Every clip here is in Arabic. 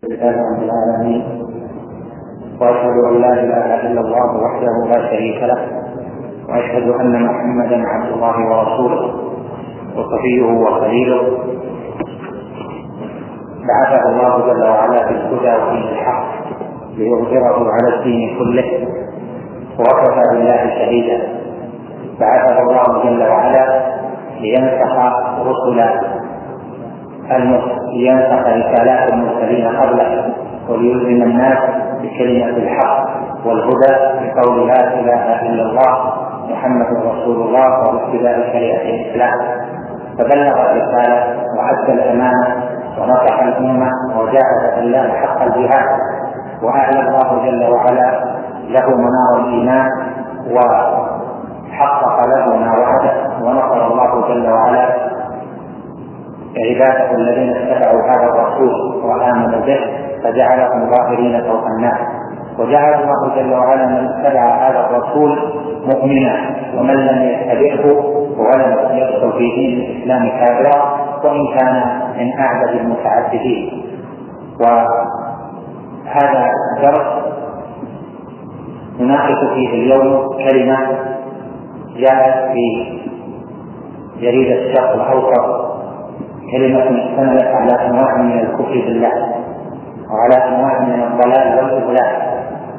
لله رب العالمين، وأشهد أن لا إله إلا الله وحده لا شريك له، وأشهد أن محمدا عبد الله ورسوله وصفيه وخليله، بعثه الله جل وعلا بالهدى ودين الحق ليظهره على الدين كله، وكفى بالله شهيدا. بعثه الله جل وعلا لينسخ رسالات المرسلين قبله، وليلزم الناس بكلمة الحق والهدى بقول لا إله إلا الله محمد رسول الله وباتباع شريعة الإسلام. فبلغ الرسالة وأدى الأمانة ونصح الأمة وجاهد الله حق الجهاد، وأعلى الله جل وعلا له منار الإيمان وحقق له ما وعده، ونصر الله جل وعلا عباده الذين اتبعوا هذا الرسول وآمنوا به فجعلهم ظاهرين فوق الناس. وجعل الله جل وعلا من اتبع هذا الرسول مؤمنا، ومن لم يتبعه ولم يدخل في دين الإسلام كافرا، وإن كان من أعبد المتعبدين. وهذا الدرس نناقش فيه اليوم كلمة جاءت في جريدة الشرق الأوسط، كلمة اشتملت على أنواع من الكفر بالله وعلى أنواع من الضلال والإضلال،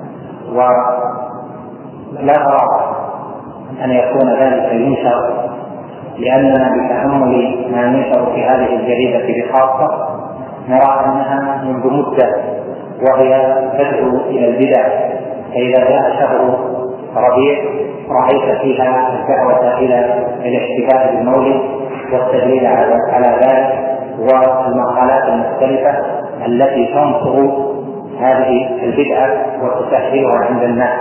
ولا أرى أن يكون ذلك ينشر، لأننا بتأمل ما ينشر في هذه الجريدة بخاصة نرى أنها منذ مدة وهي تدعو إلى البدع. فإذا جاء شهر ربيع رأيت فيها الدعوة إلى الاحتفال بالمولد والتدليل على ذلك، والمقالات المختلفة التي تنصر هذه البدعة وتسهلها عند الناس.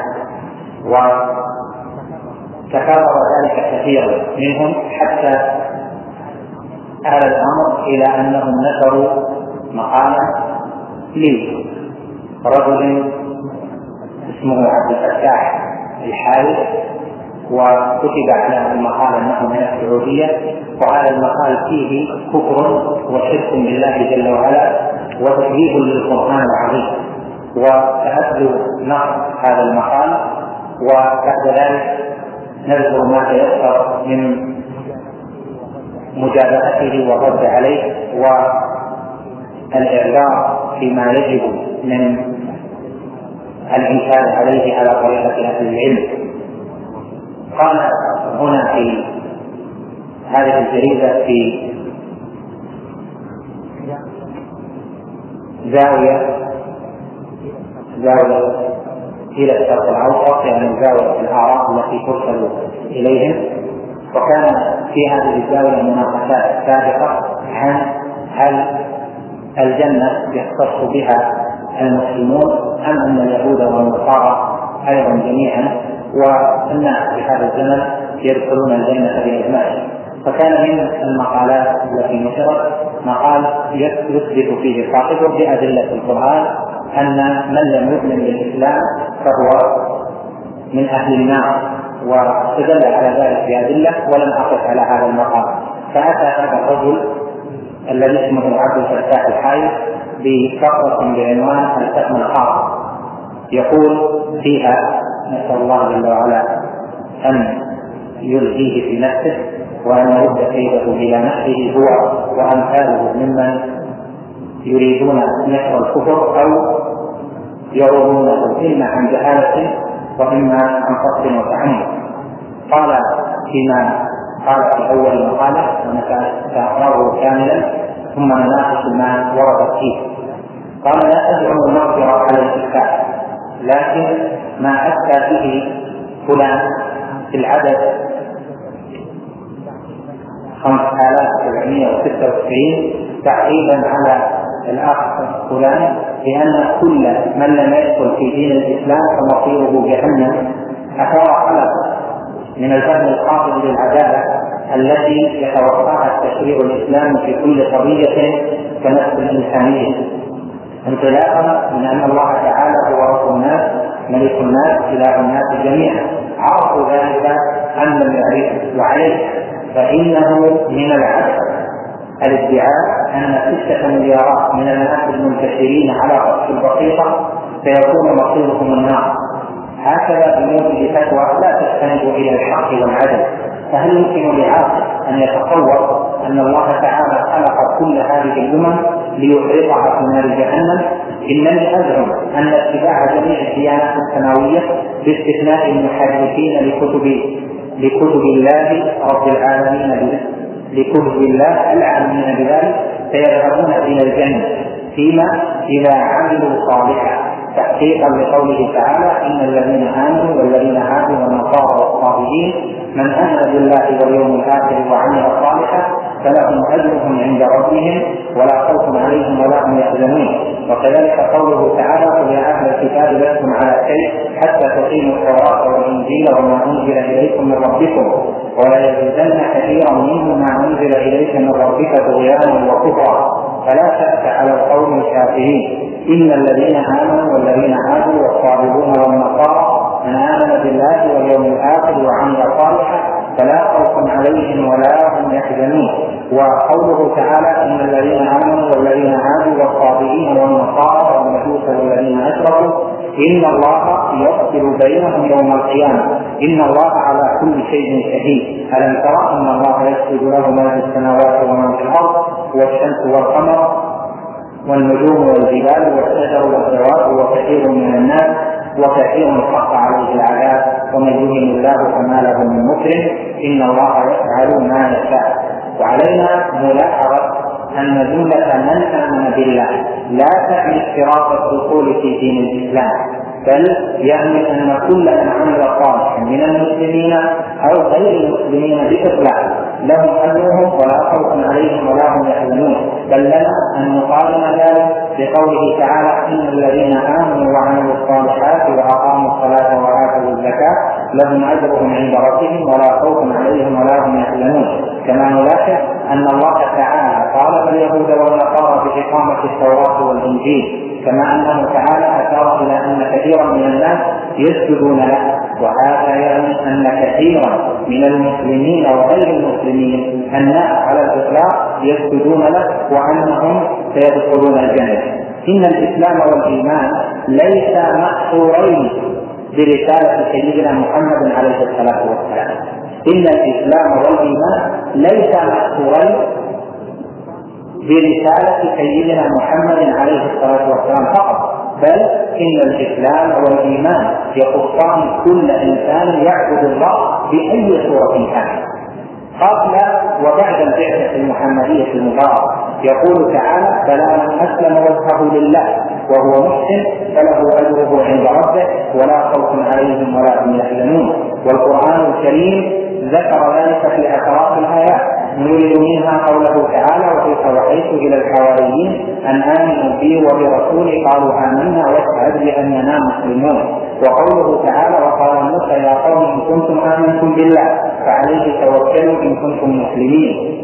وتكرر ذلك كثيرا منهم حتى آل الأمر إلى أنهم نشروا مقالا لرجل اسمه عبد الفتاح الحارث، وكتب على المقال أنه من السعودية، وهذا المقال فيه كفر وشرك بالله جل وعلا وتكذيب للقرآن العظيم. وسأتلو نقد هذا المقال، وبعد ذلك نذكر ما تيسر من مجابهته والرد عليه والإعذار فيما يجب من الإنكار عليه على طريقة أهل العلم. قال هنا في هذه الجريدة في زاوية إلى الشرق الأوسط، يعني زاوية الآراء التي ترسل إليهم، وكان في هذه الزاوية مناقشات سابقة عن هل الجنة يختص بها المسلمون أم أن اليهود والنصارى أيضا جميعا، والناس في هذا الزمن يدخلون الجنة بإجماعهم. فكان من المقالات التي نشرت مقال يثبت فيه صاحبه بأدلة القرآن أن من لم يؤمن بالإسلام فهو من أهل النار، واستدل على ذلك بأدلة، ولم أقف على هذا المقال. فأتى هذا الرجل الذي اسمه عبد الفتاح الحارث بفقرة بعنوان الفهم الخاص، يقول فيها: نسأل الله جل وعلا أن يلهيه في نفسه وأن يرد كيده إلى نفسه هو وأمثاله ممن يريدون نشر الكفر أو يرونونه إما عن جهالة وإما عن قصد وتعمد. قال فيما قال في أول مقالة، ونتأخره كاملا ثم نناقش ما ورد فيه. قال: لا أدعو المغفرة على الإفتاء، لكن ما أفتى به فلان في العدد 5796 تعقيبا على الأخ فلان، لأن كل من لم يدخل في دين الإسلام فمصيره جهنم. أثار خلق من الفهم القاصد للعدالة التي يتوقعها التشريع الإسلامي في كل قضية كنفس الإنسانية، انطلاقا من أن الله تعالى هو رب الناس ملك الناس إله الناس جميعا. عرفوا ذلك أن لم يعرفوا، وعليه فإنه من العدل الادعاء أن 6 مليارات من الناس المنتشرين على رأس البسيطة سيكون مصيرهم النار، هكذا بموجب فتوى لا تستند إلى الحق والعدل. فهل يمكن لعاقل أن يتصور أن الله تعالى خلق كل هذه الأمم ليحرقها في نار جهنم؟ إنني أزعم أن اتباع جميع الديانات السماوية باستثناء المحرفين لكتب الله رب العالمين لكتب الله العالمين بذلك سيذهبون إلى الجنة فيما إذا عملوا صالحا، تحقيقا لقوله تعالى: إن الذين آمنوا والذين هادوا والنصارى والصابئين من آمن بالله واليوم الآخر وعمل صالحا فلهم أجرهم عند ربهم ولا خوف عليهم ولا هم يحزنون. وكذلك قوله تعالى: قل يا أهل الكتاب لستم على شيء حتى تقيموا التوراة والإنجيل وما أنزل إليكم من ربكم ولا يزيدن كثيرا منهم ما أنزل إليك من ربك طغيانا وكفرا فلا تأس على القوم الكافرين. إن الذين آمنوا والذين هادوا والصابئون والنصارى من آمن بالله واليوم الآخر وعمل صالحا فلا خوف عليهم ولا هم يحزنون. وقوله تعالى: إن الذين آمنوا والذين هادوا والصابئين والنصارى والمجوس والذين أشركوا إن الله يفصل بينهم يوم القيامة إن الله على كل شيء شهيد. ألم ترى أن الله يسجد له ما في السماوات وما في الأرض والشمس والقمر والنجوم والجبال والشجر والدواب وكثير من الناس وكثير حق عليه العذاب ومن يهن الله فما له من مكرم إن الله يفعل ما يشاء. وعلينا ملاحظة أن جملة من آمن بالله لا تعني اشتراط الدخول في دين الإسلام، بل يعني أن كل من عمل صالحا من المسلمين أو غير المسلمين بإطلاق لهم أجرهم ولا خوف عليهم ولا هم يحزنون. بل لنا أن نقارن ذلك بقوله تعالى: إن الذين آمنوا وعملوا الصالحات وأقاموا الصلاة وآتوا الزكاة لهم أجرهم عند ربهم ولا خوف عليهم ولا هم يحزنون. كما نلاحظ أن الله تعالى طالب اليهود والنصارى بإقامة التوراة والإنجيل، كما أنه تعالى أشار إلى أن كثيرا من الناس يسجدون له، وهذا يعني أن كثيرا من المسلمين وغير المسلمين الناس على الإطلاق يسجدون له وأنهم سيدخلون الجنة. إن الإسلام والإيمان ليس محصورين برسالة سيدنا محمد عليه الصلاة والسلام. إن الإسلام والإيمان ليس محصورين برسالة سيدنا محمد عليه الصلاة والسلام فقط، بل إن الإسلام والإيمان يخصان كل إنسان يعبد الله بأي صورة كان قبل وبعد البعثة المحمدية المباركة. يقول تعالى: فلا من أسلم وجهه لله وهو محسن فله أجره عند ربه ولا خوف عليهم ولا هم يحزنون. والقرآن الكريم ذكر ذلك في عشرات الآيات، نريد منها قوله تعالى: وإذ أوحيت إلى الحواريين أن آمنوا بي وبرسولي قالوا آمنا واشهد بأننا مسلمون. وقوله تعالى: وقال موسى يا قوم إن كنتم آمنتم بالله فعليه توكلوا إن كنتم مسلمين.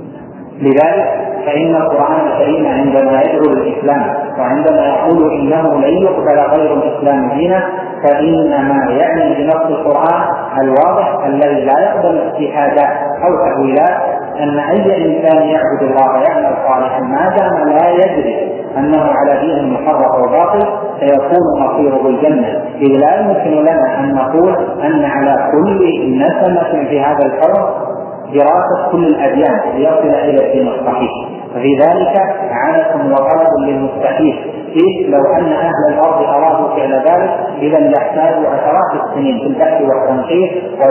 لذلك فإن القرآن الكريم عندما يدعو للإسلام وعندما يقول إنه لن يقبل غير الإسلام دينا فإنما يعني بنص القرآن الواضح الذي لا يقبل اجتهادات أو تأويلات أن أي إنسان يعبد الله يعمل صالحا ما دام لا يدري أنه على دين محرف وباطل سيكون مصيره الجنة. إذ لا يمكن لنا أن نقول أن على كل نسمة في هذا الكون دراسة كل الأديان ليصل إلى الدين الصحيح، ففي ذلك عادة وطلب للمستحيل. إذ لو أن أهل الأرض أرادوا فعل ذلك إذا يحتاجوا عشرات السنين في البحث والتنقيح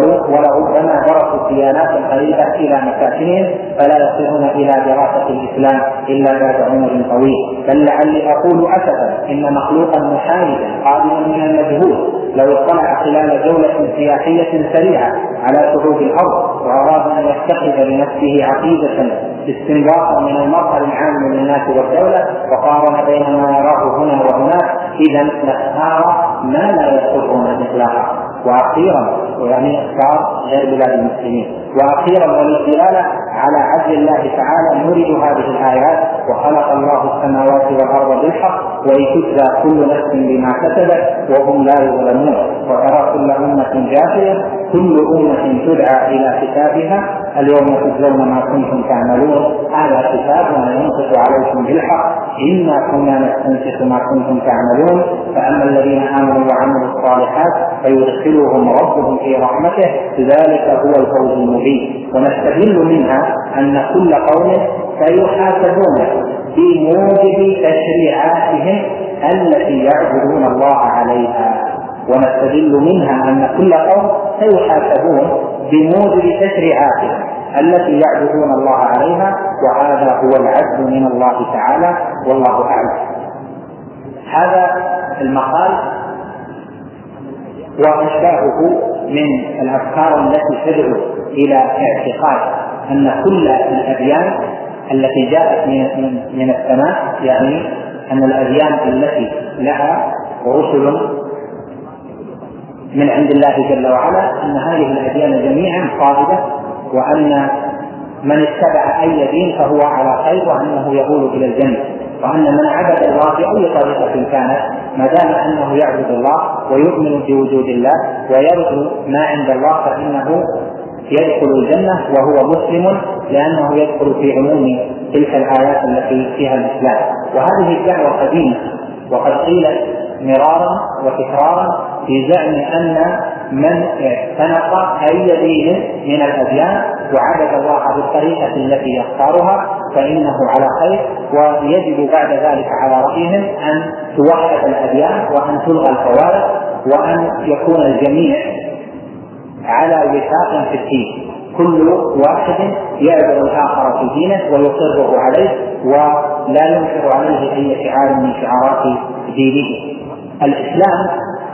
ولربما درسوا ديانات قريبة إلى مساكنهم فلا يصلون إلى دراسة الإسلام إلا بعد عمر طويل. بل لعلي أقول أسفا إن مخلوقا محايدا قادما من المجهول لو اطلع خلال جولة سياحية سريعة على شعوب الأرض وأراد أن يتخذ لنفسه عقيدة استنباطا من المظهر العام للناس والدولة وقارن بين ما يراه هنا وهناك إذا لاختار ما لا يسرون إطلاقا. وأخيرا يعني اختار غير بلاد المسلمين. وأخيرا وللدلالة على عدل الله تعالى نريد هذه الآيات: وخلق الله السماوات والأرض بالحق ولتجزى كل نفس بما كسبت وهم لا يظلمون. وترى كل أمة جاثية كل أمة تدعى إلى كتابها اليوم تجزون ما كنتم تعملون هذا كتابنا ينطق عليكم بالحق إنا كنا نستنسخ ما كنتم تعملون فأما الذين آمنوا وعملوا الصالحات فيدخلهم ربهم في رحمته ذلك هو الفوز المبين. ونستدل منها أن كل قوم سيحاسبون بموجب تشريعاتهم التي يعبدون الله عليها. ونستدل منها أن كل قوم سيحاسبون بموجب تشريعاتهم التي يعبدون الله عليها، وهذا هو العدل من الله تعالى والله أعلم. هذا المقال وأشباهه من الأفكار التي تدعو إلى اعتقاد أن كل الأديان التي جاءت من السماء، يعني أن الأديان التي لها رسل من عند الله جل وعلا أن هذه الأديان جميعا صادقة، وأن من اتبع أي دين فهو على خير، وأنه يقول إلى الجنة، وأن من عبد الله بأي طريقة كانت ما دام أنه يعبد الله ويؤمن بوجود الله ويرجو ما عند الله فإنه يدخل الجنة وهو مسلم، لأنه يدخل في عموم تلك الآيات التي فيها الإسلام. وهذه الدعوة قديمة وقد قيلت مرارا وتكرارا في زعم أن من اعتنق أي دين من الأديان وعبد الله بالطريقة التي يختارها فإنه على خير، ويجب بعد ذلك على رأيهم أن توحد الأديان وأن تلغى الفوارق وأن يكون الجميع على وفاق في الدين، كل واحد يعبد الآخر في دينه ويصره عليه ولا ينكر عليه أي شعار من شعارات دينه. الإسلام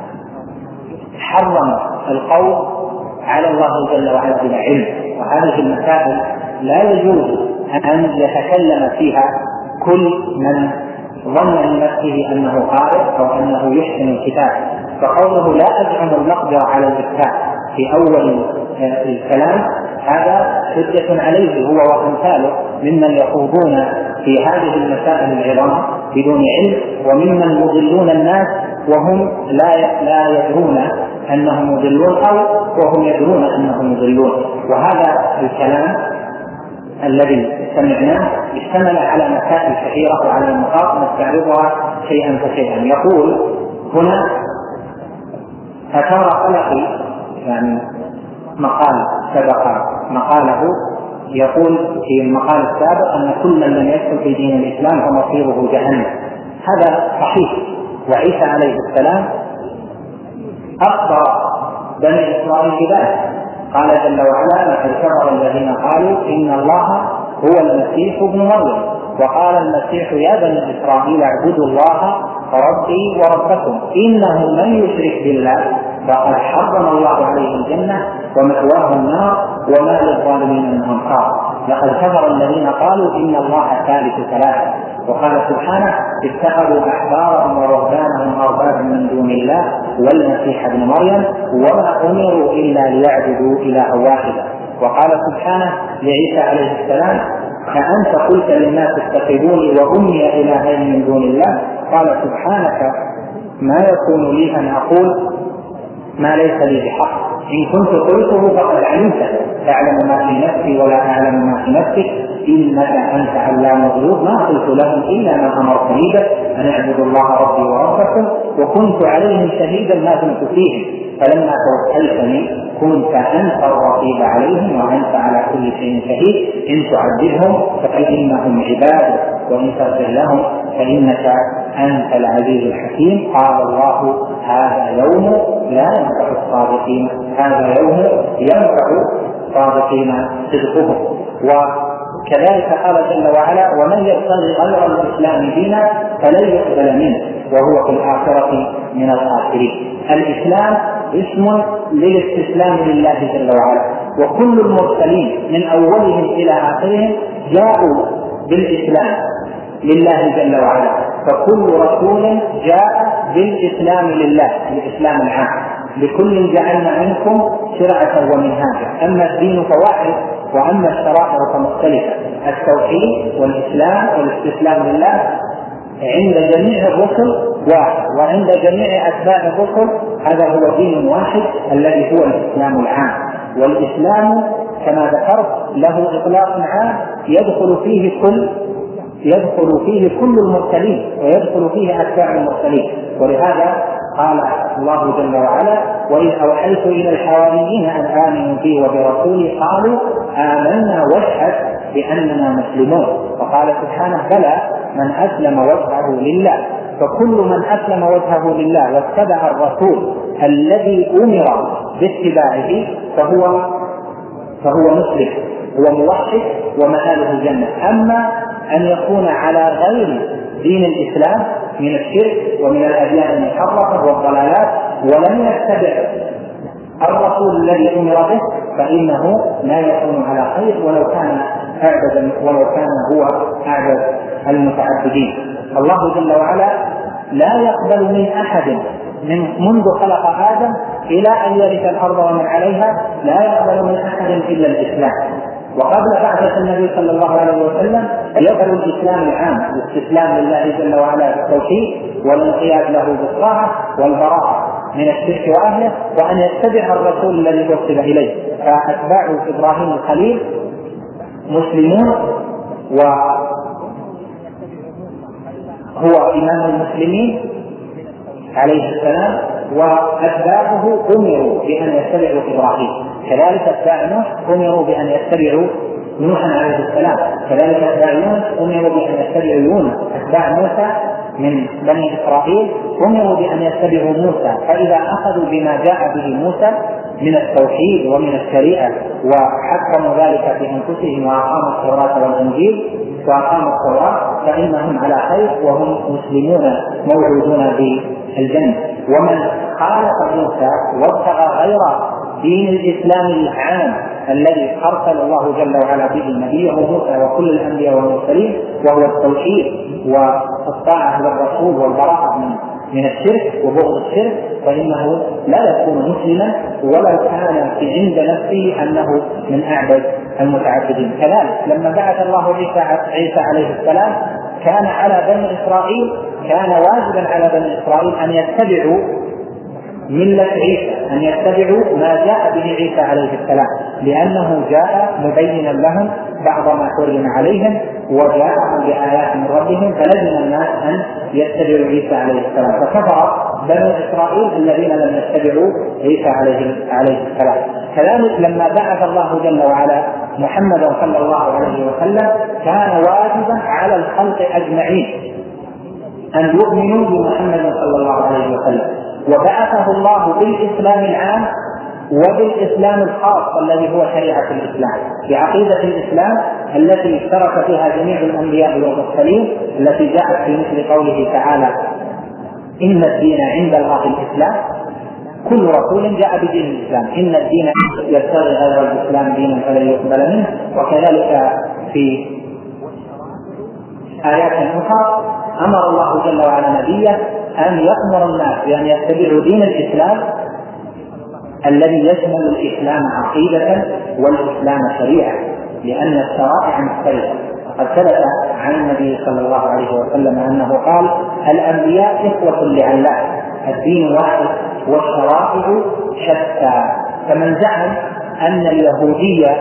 حرم القول على الله جل وعلا بلا علم، وهذه المسائل لا يجوز أن يتكلم فيها كل من ظن من نفسه أنه قارئ أو أنه يحسن الكتاب. فقوله لا أزعم المقدرة على الإفتاء في أول الكلام هذا حجة عليه هو وأمثاله ممن يخوضون في هذه المسائل العظام بدون علم، وممن يضلون الناس وهم لا يدرون أنهم يضلون أو وهم يدرون أنهم يضلون. وهذا الكلام الذي سمعناه اشتمل على مسائل كثيرة وعلى النقاط نستعرضها شيئا فشيئا. يقول هنا أثار قلقي، يعني مقال سبق مقاله يقول في المقال السابق أن كل من لم يدخل في دين الإسلام فمصيره جهنم. هذا صحيح، وعيسى عليه السلام أخبر بني إسرائيل بذلك، قال جل وعلا لقد كفر الذين قالوا إن الله هو المسيح ابن مريم، وقال المسيح يا بني إسرائيل اعبدوا الله ربي وربكم إنه من يشرك بالله فقد حرم الله عليه الجنة ومأواه النار وما للظالمين من أنصار. لقد كفر الذين قالوا إن الله ثالث ثلاثة، وقال سبحانه اتخذوا أحبارهم ورهبانهم أربابا من دون الله والمسيح ابن مريم وما أمروا إلا ليعبدوا إلها واحدا. وقال سبحانه لعيسى عليه السلام أأنت قلت للناس اتخذوني وأمي إلهين من دون الله قال سبحانك ما يكون لي أن أقول ما ليس لي بحق إن كنت قلته فقد علمته تعلم ما في نفسي ولا أعلم ما في نفسك إنك أنت علام الغيوب ما قلت لهم إلا ما أمرتني به أن اعبدوا الله ربي وربكم وكنت عليهم شهيدا ما دمت فيهم فلما توفيتني كنت أنت الرقيب عليهم وأنت على كل شيء شهيد إن تعذبهم فإنهم عباد وإن تغفر لهم فإنك أنت العزيز الحكيم. قال الله هذا يوم لا ينفع الصادقين، هذا يوم ينفع الصادقين صدقهم. وكذلك قال جل وعلا ومن يبتغي غير الإسلام دينا فلن يقبل منه وهو في الآخرة من الخاسرين. الإسلام اسم للاستسلام لله جل وعلا، وكل المرسلين من أولهم إلى آخرهم جاءوا بالإسلام لله جل وعلا، فكل رسول جاء بالإسلام لله الإسلام العام. لكل جعلنا منكم شرعة ومنهاجا، أما الدين فواحد وأما الشرائع فمختلفة. التوحيد والإسلام والاستسلام لله عند جميع الرسل واحد، وعند جميع أتباع الرسل هذا هو دين واحد الذي هو الإسلام العام. والإسلام كما ذكرت له إطلاق عام يدخل فيه كل المرسلين ويدخل فيه أتباع المرسلين. ولهذا قال الله جل وعلا: وإذ أوحيت إلى الحواريين أن آمنوا بي وبرسولي قالوا آمنا واشهد بأننا مسلمون. وقال سبحانه: بلى من أسلم وجهه لله. فكل من أسلم وجهه لله واتبع الرسول الذي أمر باتباعه فهو مسلم، هو موحد ومآله الجنة. أما أن يكون على غير دين الإسلام من الشرك ومن الأديان المحرفة والضلالات ولم يتبع الرسول الذي أمر به فإنه لا يكون على خير ولو كان هو أعبد المتعبدين. الله جل وعلا لا يقبل من أحد منذ خلق آدم إلى أن يرث الأرض ومن عليها، لا يقبل من أحد إلا الإسلام. وقبل بعثة النبي صلى الله عليه وسلم يقبل الإسلام العام، الاستسلام لله جل وعلا بالتوحيد والانقياد له بالطاعة والبراءة من الشرك وأهله، وأن يتبع الرسول الذي أرسل إليه. فأتباع إبراهيم الخليل مسلمون وهو إمام المسلمين عليه السلام، وأتباعه أمروا بأن يتبعوا إبراهيم. كذلك أتباع نوح أمروا بأن يتبعوا نوحا عليه السلام، كذلك أتباع يونس أمروا بأن يتبعوا يونس. أتباع موسى من بني إسرائيل أمروا بأن يتبعوا موسى. فإذا أخذوا بما جاء به موسى من التوحيد ومن الشريعة وحكموا ذلك في أنفسهم وأقاموا التوراة والإنجيل وأقاموا التوراة فإنهم على خير وهم مسلمون موعودون بالجنة. ومن خالف موسى وابتغى غير دين الإسلام العام الذي أرسل الله جل وعلا به نبيه موسى وكل الأنبياء والمرسلين، وهو التوحيد والطاعة للرسول والبراءة من الشرك وبغض الشرك، فإنه لا يكون مسلما ولو كان في عند نفسه أنه من أعبد المتعبدين. كذلك لما بعث الله عيسى عليه السلام كان على بني إسرائيل، كان واجبا على بني إسرائيل أن يتبعوا ملة عيسى، أن يتبعوا ما جاء به عيسى عليه السلام، لأنه جاء مبينا لهم بعض ما حرم عليهم وجاءهم بآيات من ربهم، فلزم الناس أن يتبعوا عيسى عليه السلام. فكفر بنو إسرائيل الذين لم يتبعوا عيسى عليه السلام. كذلك لما بعث الله جل وعلا محمدا صلى الله عليه وسلم كان واجبا على الخلق أجمعين أن يؤمنوا بمحمد صلى الله عليه وسلم، وبعثه الله بالإسلام العام وبالإسلام الخاص الذي هو شريعة الإسلام، بعقيدة الإسلام التي اشترك فيها جميع الأنبياء والمرسلين، التي جاءت في مثل قوله تعالى: إن الدين عند الله الإسلام. كل رسول جاء بدين الإسلام، إن الدين يبتغي غير الإسلام دينا فلن يقبل منه. وكذلك في آيات أخرى أمر الله جل وعلا نبيه أن يأمر الناس بأن يتبعوا دين الإسلام الذي يشمل الإسلام عقيدة والإسلام شريعة، لأن الشرائع مختلفة. قد ثبت عن النبي صلى الله عليه وسلم أنه قال: الأنبياء إخوة لعلاه، الدين واحد والشرائع شتى. فمن زعم أن اليهودية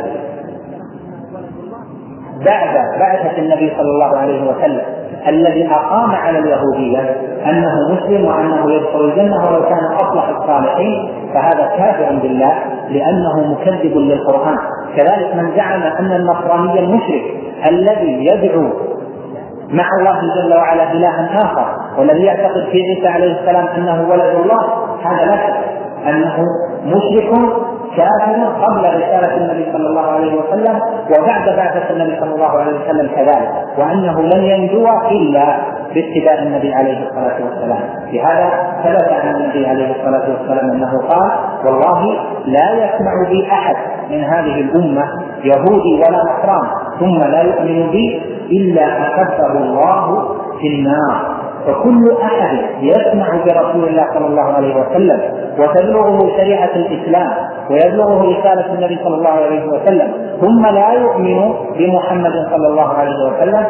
بعد بعثة النبي صلى الله عليه وسلم الذي أقام على اليهودية أنه مسلم وأنه يدخل الجنة ولو كان أصلح الصالحين، فهذا كافر بالله لأنه مكذب للقرآن. كذلك من زعم أن النصراني المشرك الذي يدعو مع الله جل وعلا إلها آخر والذي يعتقد في عيسى عليه السلام أنه ولد الله، هذا لا شك أنه مشرك كافر قبل رسالة النبي صلى الله عليه وسلم وبعد بعثة النبي صلى الله عليه وسلم كذلك، وأنه لن ينجو إلا باتباع النبي عليه الصلاة والسلام. لهذا ثبت عن النبي عليه الصلاة والسلام أنه قال: والله لا يسمع بي أحد من هذه الأمة يهودي ولا نصراني ثم لا يؤمن بي إلا أخذه الله في النار. فكل أحد يسمع برسول الله صلى الله عليه وسلم وتبلغه شريعة الإسلام ويبلغه رسالة النبي صلى الله عليه وسلم ثم لا يؤمن بمحمد صلى الله عليه وسلم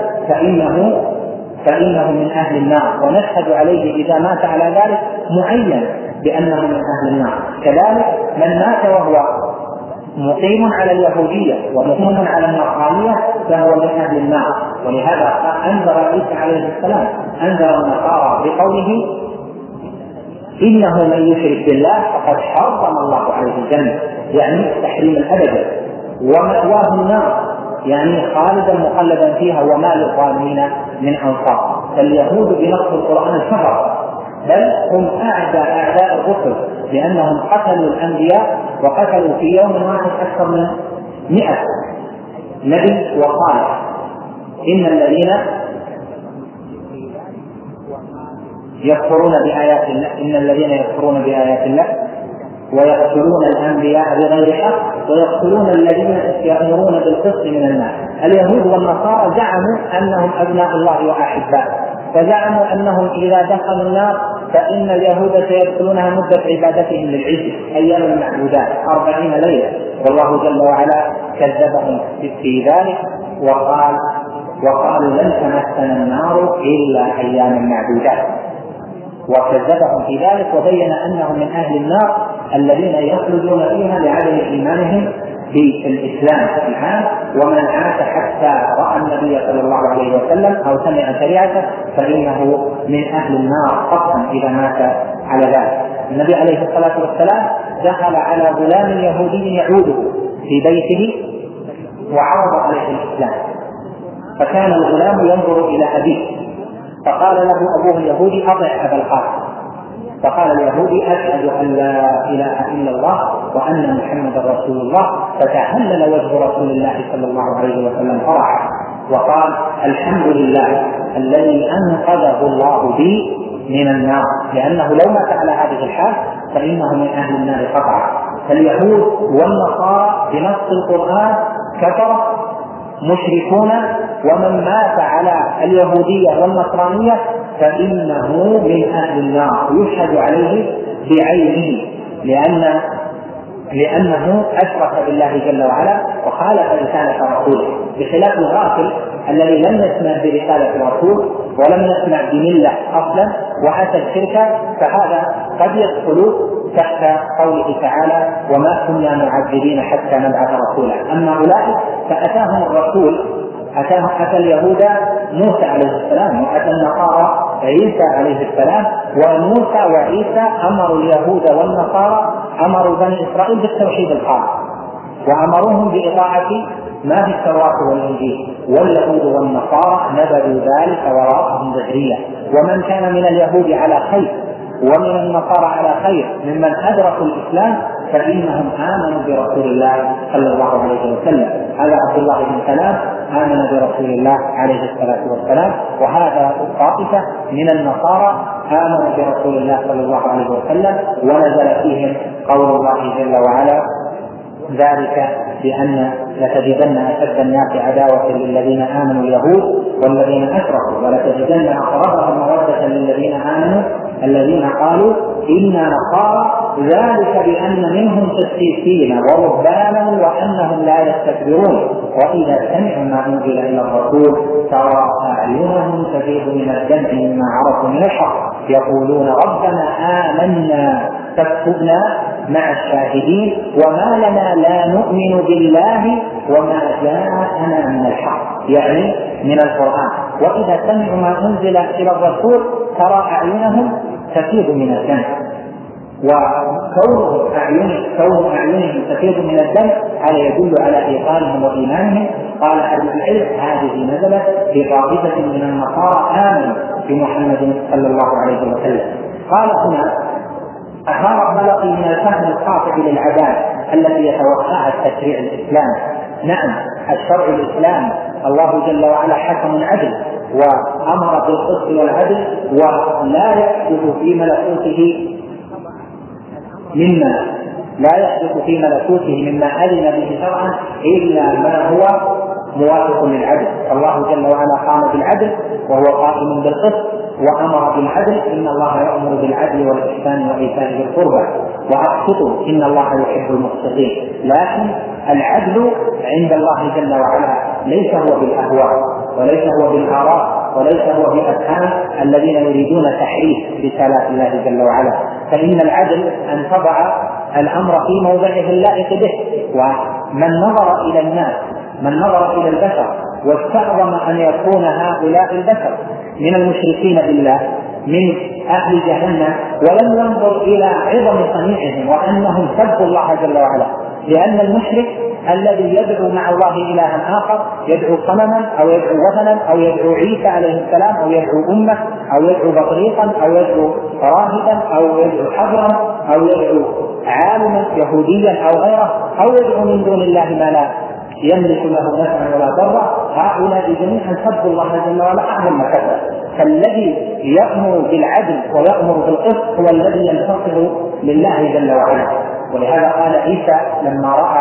فإنه من أهل النار، ونشهد عليه إذا مات على ذلك معين بأنه من أهل النار. كذلك من مات وهو مقيم على اليهودية ومقيم على النصرانية فهو من أهل النار. ولهذا أنذر عيسى عليه السلام أنذر النصارى بقوله إنه من يشرك بالله فقد حرم الله عليه الجنة، يعني تحريم الأبد، ومأواه النار، يعني خالدا مخلدا فيها وما للظالمين من أنصار. فاليهود بنص القرآن كفر، بل هم أعداء الرسل، لأنهم قتلوا الأنبياء وقتلوا في يوم واحد أكثر من 100 نبي وصالح. إن الذين يكفرون بآيات الله ويقتلون الأنبياء بغير حق ويقتلون الذين يأمرون بالقسط من الناس. اليهود والنصارى زعموا أنهم أبناء الله وأحباء، فزعموا أنهم إذا دخلوا النار فإن اليهود سيدخلونها مدة عبادتهم للعجل أيام المعبودات 40 ليلة، والله جل وعلا كذبهم في ذلك وقالوا لن تمسنا النار إلا أيام معدودات، وكذبهم في ذلك وبين أنهم من أهل النار الذين يخلدون فيها لعدم إيمانهم بالإسلام العام. ومن عاش حتى رأى النبي صلى الله عليه وسلم أو سمع شريعته فإنه من أهل النار قطعا إذا مات على ذلك. النبي عليه الصلاة والسلام دخل على غلام يهودي يعوده في بيته وعرض عليه الإسلام، فكان الغلام ينظر إلى أبيه، فقال له أبوه اليهودي أطع أبا القاسم، فقال اليهودي أشهد أن لا إله إلا الله وأن محمد رسول الله، فتهلل وجه رسول الله صلى الله عليه وسلم فرحا وقال الحمد لله الذي أنقذه الله بي من النار، لأنه لو مات على هذه الحال فإنه من أهل النار قطعا. فاليهود والنصارى بنص القرآن كفر مشركون، ومن مات على اليهودية والنصرانية فإنه من أهل النار يشهد عليه بعينه، لأنه أشرك بالله جل وعلا وخالف رسالة رسوله، بخلاف الغافل الذي لم يسمع برسالة الرسول ولم يسمع بملة أصلا وأتى الشرك، فهذا قد يدخل تحت قوله تعالى وما كنا معذبين حتى نبعث رسولا. أما أولئك فأتاهم الرسول، أتى اليهود موسى عليه السلام وأتى النصارى عيسى عليه السلام، وموسى وعيسى أمروا اليهود والنصارى أمروا بني إسرائيل بالتوحيد الخالص وأمروهم بإطاعة ما في التوراة والإنجيل، واليهود والنصارى نبذوا ذلك وراءهم ظهريا. ومن كان من اليهود على خير ومن النصارى على خير ممن أدركوا الإسلام فإنهم آمنوا برسول الله صلى الله عليه وسلم. هذا عبد الله بن سلام آمن برسول الله عليه الصلاة والسلام، وهذا طائفة من النصارى آمنوا برسول الله صلى الله عليه وسلم ونزل فيهم قول الله جل وعلا ذلك بأن لتجدن أشد الناس عداوة للذين آمنوا اليهود والذين أشركوا ولتجدن أقربهم مودة للذين آمنوا الذين قالوا إنا نصارى ذلك بأن منهم قسيسين ورهبانا وأنهم لا يستكبرون وإذا سمعوا ما أنزل إلى الرسول ترى أعينهم تفيض من الدمع مما عرفوا من الحق يقولون ربنا آمنا فاكتبنا مع الشاهدين وما لنا لا نؤمن بالله وما جاءنا من الحق، يعني من القرآن. وإذا سمعوا ما أنزل إلى الرسول ترى أعينهم تفيض من الدمع، وكون أعينهم تفيض من الدمع هذا يدل على إيقانهم وإيمانهم. قال أهل العلم هذه نزلت في طائفة من النصارى آمنوا بمحمد صلى الله عليه وسلم. قال هنا أثار بلقي من الفهم الخاطئ للعدالة التي يتوقعها التشريع الإسلامي. نعم الشرع الإسلامي الله جل وعلا حكم عدل وأمر بالقسط والعدل ولا يحدث في ملكوته مما أذن به شرعا إلا ما هو موافق للعدل. الله جل وعلا قام بالعدل وهو قائم بالقسط وأمر بالعدل إن الله يأمر بالعدل والإحسان وإيتاء ذي القربى وأقسطوا إن الله يحب المقسطين. لكن العدل عند الله جل وعلا ليس هو بالأهواء وليس هو بالآراء وليس هو بأفهام الذين يريدون تحريف رسالات الله جل وعلا، فإن العدل أن تضع الأمر في موضعه اللائق به. ومن نظر إلى الناس، من نظر إلى البشر واستعظم أن يكون هؤلاء البشر من المشركين بالله من أهل جهنم، ولم ينظر إلى عظم صنيعهم وأنهم سبوا الله جل وعلا، لأن المشرك الذي يدعو مع الله إلها آخر، يدعو صنما أو يدعو وثنا أو يدعو عيسى عليه السلام أو يدعو أمه أو يدعو بطريقا أو يدعو راهبا أو يدعو حبرا أو يدعو عالما يهوديا أو غيره أو يدعو من دون الله ما لا يملك له نفعا ولا ضرا، هؤلاء جميعا سبوا الله جل وعلا أعظم مكانه. فالذي يأمر بالعدل ويأمر بالقسط هو الذي ينتصر لله جل وعلا. ولهذا قال عيسى لما رأى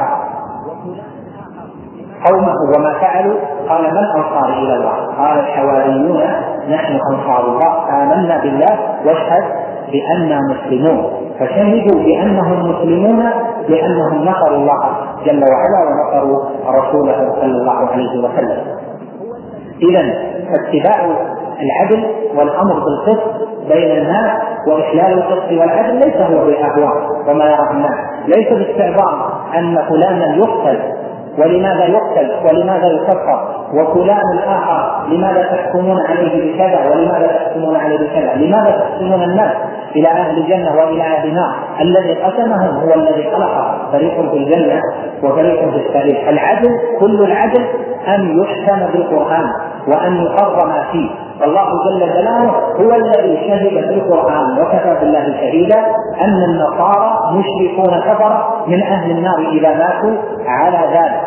قومه وما فعلوا قال من أنصاري إلى الله؟ قال الحواريون نحن أنصار الله آمنا بالله واشهد بأننا مسلمون. فشهدوا بأنهم مسلمون لأنهم نصروا الله جل وعلا ونصروا رسوله صلى الله عليه وسلم. إذن اتباع العدل والأمر بالقسط بين الناس وإحلال القسط والعدل ليس هو بالأهواء وما يراه الناس، ليس باستعظام أن فلانا يقتل ولماذا يقتل ولماذا يكفر، وفلان الآخر لماذا تحكمون عليه بكذا ولماذا تحكمون عليه بكذا، لماذا تحكمون الناس إلى أهل الجنة وإلى أهل النار؟ الذي قسمهم هو الذي خلق فريق في الجنة وفريق في السعير. العدل كل العدل أن يحكم بالقرآن وأن يقر ما فيه. الله جل جلاله هو الذي شهد في القرآن وكفى بالله شهيدا أن النصارى مشركون كفر من أهل النار إذا ماتوا على ذلك،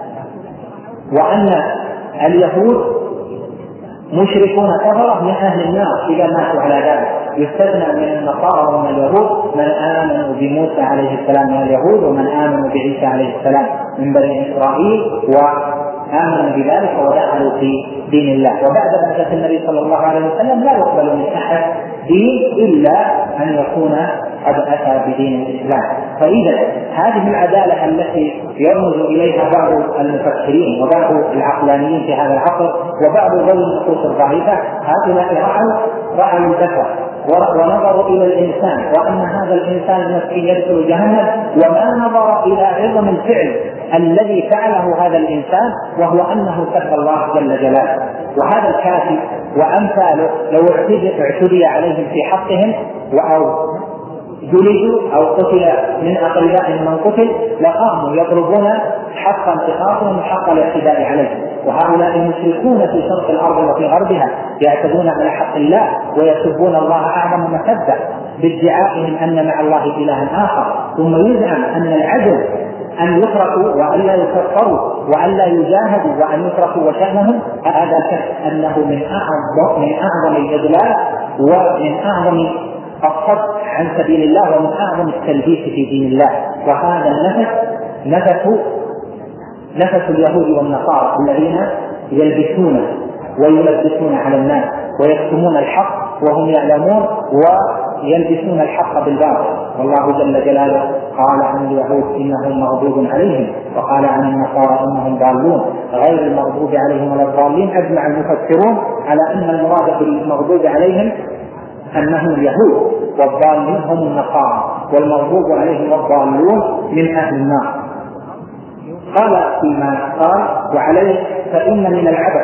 وأن اليهود مشركون كفر من أهل النار إذا ماتوا على ذلك. يستثنى من النصارى ومن اليهود من آمنوا بموسى عليه السلام من اليهود، ومن آمنوا بعيسى عليه السلام من بني إسرائيل وآمنوا بذلك ودخلوا في دين الله. وبعد بعثة النبي صلى الله عليه وسلم لا يقبل من أحد دين إلا أن يكون قد أتى بدين الإسلام. فإذا هذه العدالة التي يرمز إليها بعض المفكرين وبعض العقلانيين في هذا العصر وبعض ذوي النصوص الضعيفة، هؤلاء رأوا البشر ونظروا إلى الإنسان وأن هذا الإنسان المسكين يدخل جهنم، وما نظر إلى عظم الفعل الذي فعله هذا الإنسان وهو أنه سب الله جل جلاله. وهذا الكافر وأمثاله لو اعتدي عليهم في حقهم أو جلدوا أو قتل من أقربائهم من قتل لقاموا يضربون حق انتقاصهم وحق الاعتداء عليهم. وهؤلاء المشركون في شرق الأرض وفي غربها يعتدون على حق الله ويسبون الله أعظم مسبة بادعائهم أن مع الله إلها آخر، ثم يزعم أن العدل أن يتركوا وألا يكفروا وألا يجاهدوا وأن يتركوا وشأنهم. هذا شك أنه من أعظم الإضلال ومن أعظم الصد عن سبيل الله ومن أعظم التلبيس في دين الله. وهذا نفس اليهود والنصارى الذين يلبسون ويلبسون على الناس ويكتمون الحق وهم يعلمون ويلبسون الحق بالباطل. والله جل جلاله قال عن اليهود إنهم مغضوب عليهم وقال عن النصارى إنهم ضالون غير المغضوب عليهم ولا الضالين. أجمع المفسرون على أن المراد بالمغضوب عليهم أنهم اليهود والضالين هم النصارى، والمغضوب عليهم والضالون من أهل النار. قال فيما قال وعليه فإن من العبث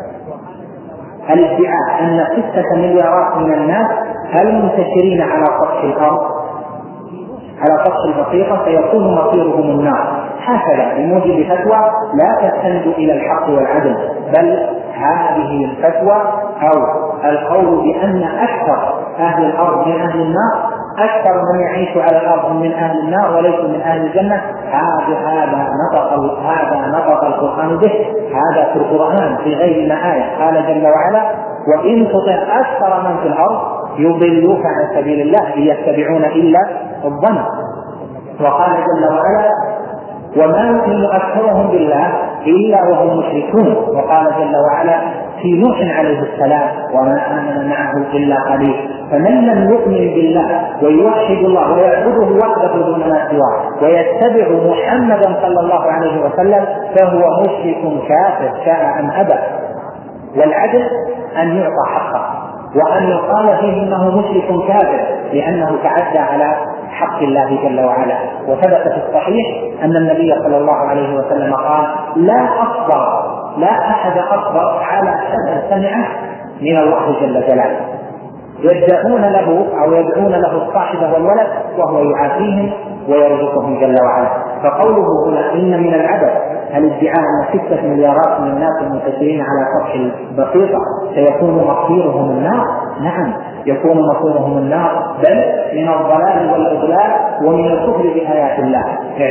الادعاء أن 6 مليارات من الناس المنتشرين على سطح الأرض على سطح البسيطة سيكون مصيرهم النار، هكذا بموجب فتوى لا تستند إلى الحق والعدل، بل هذه الفتوى أو القول بأن أكثر أهل الأرض من أهل النار أكثر من يعيش على الأرض من أهل النار وليس من أهل الجنة. هذا نطق القرآن به، هذا في القرآن في غير ما آية. قال جل وعلا وإن تطع أكثر من في الأرض يضلوك عن سبيل الله إن يتبعون إلا الظن. وقال جل وعلا وما يؤمن أكثرهم بالله إلا وهم مشركون. وقال جل وعلا في نوح عليه السلام وما آمن معه إلا قليل. فمن لم يؤمن بالله ويوحد الله ويعبده وحده دون ما سواه ويتبع محمدا صلى الله عليه وسلم فهو مشرك كافر شاء أم أبى. والعدل أن يعطى حقه وأن يقال فيه إنه مشرك كافر لأنه تعدى على حق الله جل وعلا. وثبت في الصحيح أن النبي صلى الله عليه وسلم قال: لا أحد أصبر على أذى سمعه من الله جل جلاله. يدعون له الصاحب والولد وهو يعافيهم ويرزقهم جل وعلا. فقوله هنا إن من العبث الادعاء أن 6 مليارات من الناس المنتشرين على سطح البسيطة سيكون مصيرهم النار. نعم، يكون مصيرهم النار، بل من الضلال والإضلال ومن الكفر بآيات الله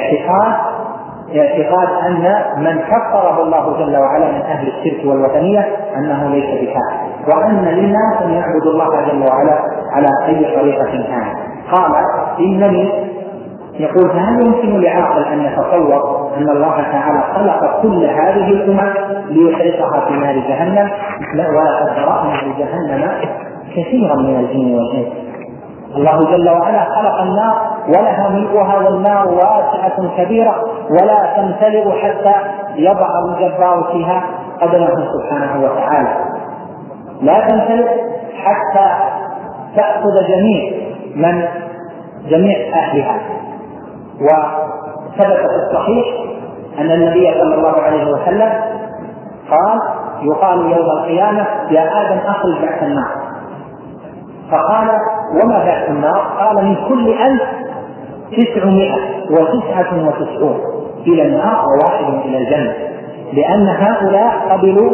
اعتقاد أن من كفره الله جل وعلا من أهل الشرك والوثنية أنه ليس بكافر، وأن للناس أن يعبدوا الله جل وعلا على أي طريقة كان. قال يقول: فهل يمكن لعاقل أن يتصور أن الله تعالى خلق كل هذه الأمم ليحرقها في نار جهنم؟ ولقد ذرأنا لجهنم كثيرا من الجن والإنس. الله جل وعلا خلق النار ولها ملؤها، والنار واسعة كبيرة ولا تمتلئ حتى يضع الجبار فيها قدمه سبحانه وتعالى، لا تمتلئ حتى تأخذ جميع أهلها. وثبت في الصحيح أن النبي صلى الله عليه وسلم قال: يقال يوم القيامة: يا آدم أخرج بعث النار. فقال: وما بعث النار؟ قال: من كل 1999 إلى النار و1 إلى الجنة، لأن هؤلاء قبلوا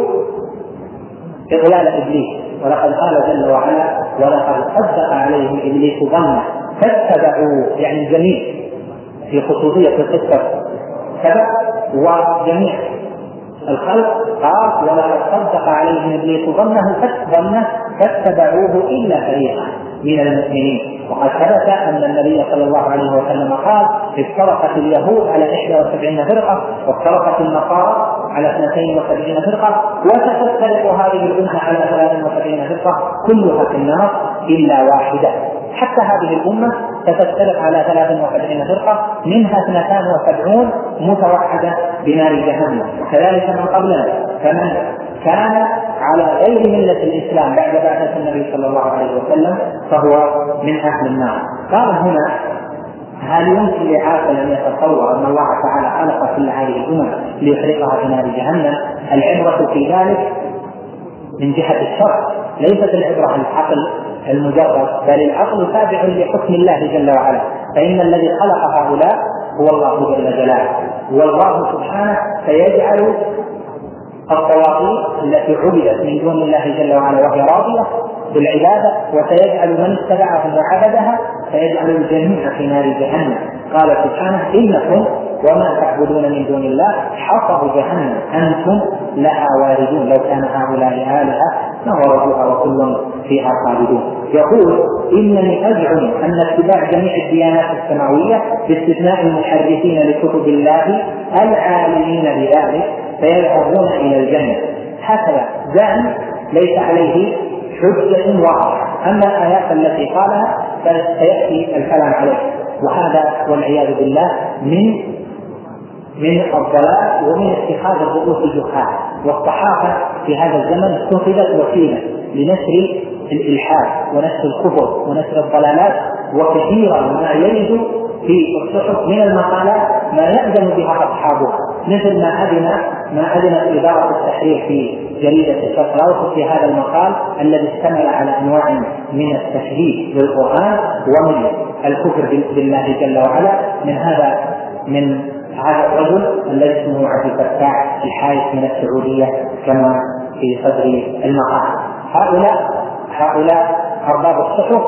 إضلال إبليس. ولقد قال جل وعلا: ولقد صدق عليهم إبليس ظنه فاتبعوا، يعني الجميع في خصوصية القصة سبب وجميع الخلق. قال: ولقد صدق عليهم إبليس ظنه فاتبعوه إلا فريقا من المؤمنين. وقد ثبت أن النبي صلى الله عليه وسلم قال: افترقت اليهود على 71 فرقة، وافترقت النصارى على 72 فرقة، وستفترق هذه الأمة على 73 فرقة كلها في النار إلا واحدة. حتى هذه الأمة ستفترق على 73 فرقة، منها 72 متوحدة بنار جهنم. كذلك من قبلنا، فمن كان على غير ملة الإسلام بعد بعثة النبي صلى الله عليه وسلم فهو من أهل النار. قال هنا: هل يمكن لعاقل أن يتصور أن الله تعالى خلق كل هذه الأمم ليحرقها في نار جهنم؟ العبرة في ذلك من جهة الشرع، ليست العبرة العقل المجرد، بل العقل تابع لحكم الله جل وعلا. فإن الذي خلق هؤلاء هو الله جل جلاله، والله سبحانه سيجعل الطواغيت التي عبدت من دون الله جل وعلا وهي راضية بالعبادة، وسيجعل من اتبعهم وعبدها سيجعل الجميع في نار جهنم. قال سبحانه: إنكم وما تعبدون من دون الله حصب جهنم أنتم لها واردون، لو كان هؤلاء آلهة لوردوها وكل فيها خالدون. يقول: إنني أزعم أن اتباع جميع الديانات السماوية باستثناء المحرفين لكتب الله العالمين بذلك فيذهبون إلى الجنة. هكذا زعم ليس عليه حجة واضحة. أما الآيات التي قالها فسيأتي الكلام عليه، وهذا والعياذ بالله من الضلال ومن اتخاذ الرؤوس الجهال. والصحافة في هذا الزمن اتخذت وسيلة لنشر الإلحاد ونشر الكفر ونشر الضلالات، وكثيرا ما يجد في الصحف من المقالات ما يأذن بها أصحابها، مثل ما أذنت إدارة التحرير في جريدة الشرق الأوسط في هذا المقال الذي اشتمل على أنواع من التشبيه للقرآن ومن الكفر بالله جل وعلا من هذا الرجل الذي اسمه عبد الفتاح الحارث من السعودية كما في صدر المقال. هؤلاء أرباب الصحف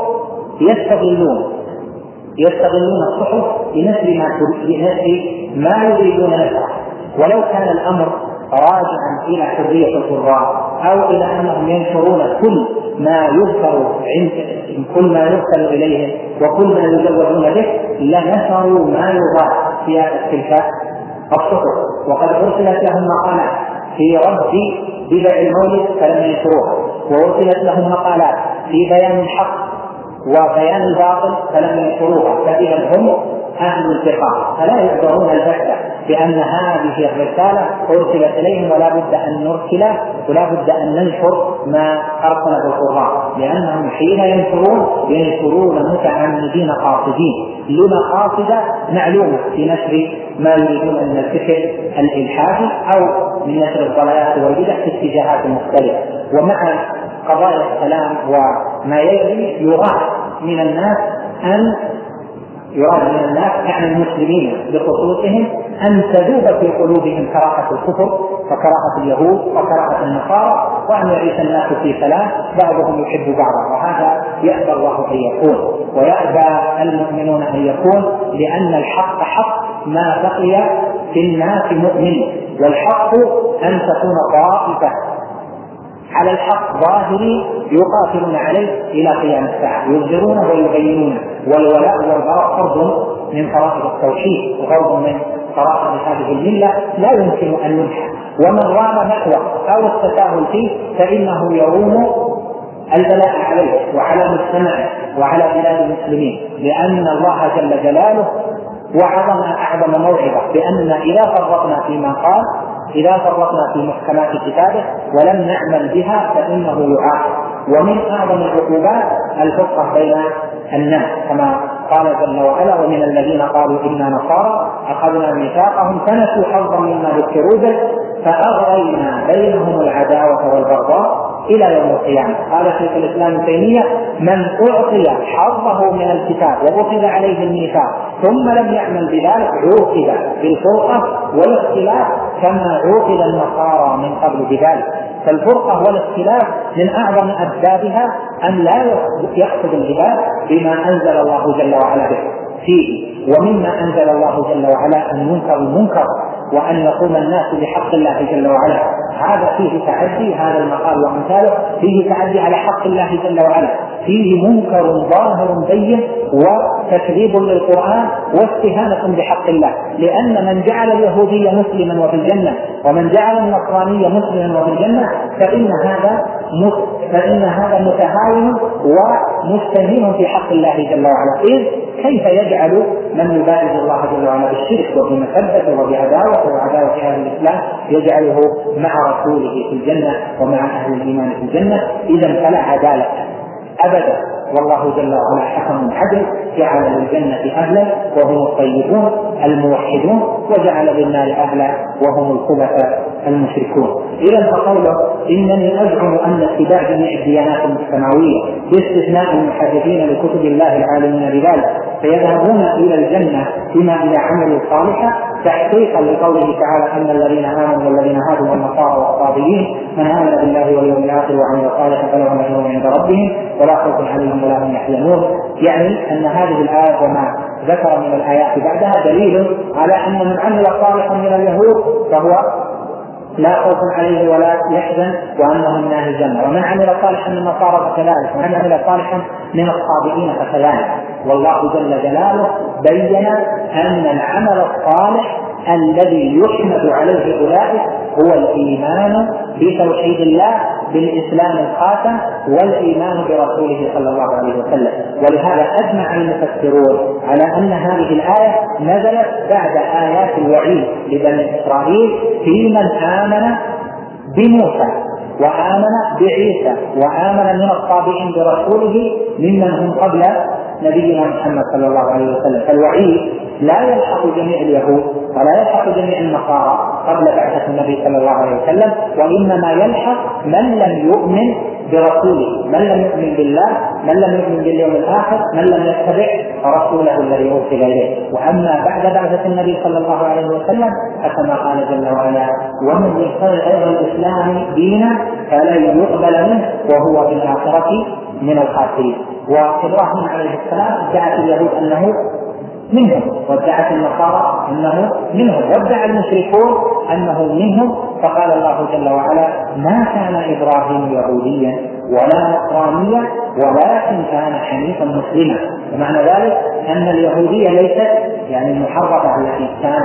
يستغلون الصحف لنشر ما يريدون نشره، ولو كان الأمر راجعا إلى حرية القراء أو إلى أنهم ينشرون كل ما يرسل إليهم وكل ما يزودون به لنشروا ما يراد في تلك الصحف. وقد أرسلت لهم مقالات في رد بدع المولد فلم ينشروها، وأرسلت لهم مقالات في بيان الحق وبيان الباطل فلم ينشروها، فإذا هم أهل الانتقام فلا يقدرون البحث بأن هذه الرسالة أرسلت إليهم ولا بد أن نرسل ولا بد أن ننشر ما أرسله القرآن، لأنهم حين ينشرون متعمدين قاصدين لمقاصد معلومة في نشر ما يريدون من الفكر الإلحادي أو من نشر الضلالات والبدع في اتجاهات مختلفة. ومع قضايا السلام وما يلي يراد من الناس يعني المسلمين بخصوصهم أن تذوب في قلوبهم كراهة الكفر وكراهة اليهود وكراهة النصارى، وأن يعيش الناس في سلام بعضهم يحب بعضا. وهذا يأبى الله أن يكون ويأبى المؤمنون أن يكون، لأن الحق حق ما بقي في الناس مؤمن، والحق أن تكون طائفة على الحق ظاهري يقاتلون عليه إلى قيام الساعة، يظهرونه ويبينونه. والولاء والبراء فرض من فرائض التوحيد وفرض من فرائض هذه الملة لا يمكن أن يمحى، ومن رام نحوه أو التساهل فيه فإنه يروم البلاء عليه وعلى مجتمعه وعلى بلاد المسلمين، لأن الله جل جلاله وعظنا أعظم موعظة بأننا إذا فرطنا فيما قال، إذا فرطنا في محكمات كتابه ولم نعمل بها فإنه يعاقب. ومن أعظم العقوبات الفرقة بين الناس، كما قال جل وعلا: ومن الذين قالوا إنا نصارى أخذنا ميثاقهم فنسوا حظا مما ذكروا به فأغرينا بينهم العداوة والبغضاء إلى يوم القيامة. قال شيخ الإسلام ابن تيمية: من أعطي حظه من الكتاب وأخذ عليه الميثاق ثم لم يعمل بذلك عوقب بالفرقة والاختلاف كما عوقب النصارى من قبل بذلك. فالفرقة والاختلاف من أعظم أسبابها أن لا يقصد العباد بما أنزل الله جل وعلا به فيه. ومما أنزل الله جل وعلا أن ينكر المنكر وأن يقوم الناس بحق الله جل وعلا، هذا فيه تعدي، هذا المقال وأمثاله فيه تعدي على حق الله جل وعلا، فيه منكر ظاهر بين وتكذيب للقرآن واستهانة بحق الله. لأن من جعل اليهودية مسلما وفي الجنة ومن جعل النصرانية مسلما وفي الجنة فإن هذا متهاون ومستهين في حق الله جل وعلا. إذ كيف يجعل من يبارز الله جل وعلا بالشرك وبمحبته وبعداوته وعداوة أهل الإسلام يجعله مع رسوله في الجنة ومع أهل الإيمان في الجنة؟ إذن فلا عدالة أبدا، والله جل وعلا حكم عدل، جعل للجنة أهلا وهم الطيبون الموحدون، وجعل للنار أهلا وهم الخبثاء المشركون. إذا فقوله: إنني أزعم أن اتباع جميع الديانات السماوية باستثناء المحدثين لكتب الله العالمين بذلك فيذهبون إلى الجنة بما إذا عملوا صالحا، تحقيقا لقوله تعالى: أن الذين آمنوا والذين هادوا والنصارى والصابئين من آمن بالله واليوم الآخر وعمل صالحا فلهم أجرهم عند ربهم ولا خوف عليهم ولا هم يحزنون. يعني أن هذه الآية وما ذكر من الآيات بعدها دليل على أن من عمل صالحا من اليهود فهو لا خوف عليه ولا يحزن وأنهم من أهل الجنة، ومن عمل صالحا من النصارى فكذلك، ومن عمل صالحا من الصابئين فكذلك. والله جل جلاله بين أن العمل الصالح الذي يحمد عليه أولئك هو الإيمان بتوحيد الله بالإسلام الخاتم والإيمان برسوله صلى الله عليه وسلم. ولهذا أجمع المفسرون على أن هذه الآية نزلت بعد آيات الوعيد لبني إسرائيل في من آمن بموسى وآمن بعيسى وآمن من الصابئين برسوله ممن هم قبل نبينا محمد صلى الله عليه وسلم. فالوعيد لا يلحق جميع اليهود ولا يلحق جميع النصارى قبل بعثة النبي صلى الله عليه وسلم، وإنما يلحق من لم يؤمن برسوله، من لم يؤمن بالله، من لم يؤمن باليوم الآخر، من لم يتبع رسوله الذي أرسل إليه. وأما بعد بعثة النبي صلى الله عليه وسلم فكما قال جل وعلا: ومن يبتغي غير الإسلام دينا فلن يقبل منه وهو في الآخرة من الخاسرين. وإبراهيم عليه السلام ادعت اليهود أنه منهم، وادعت النصارى أنه منهم، وادعى المشركون أنه منهم، فقال الله جل وعلا: ما كان إبراهيم يهوديا ولا نصرانيا ولكن كان حنيفا مسلما. ومعنى ذلك أن اليهودية ليست يعني المحرفة التي كانت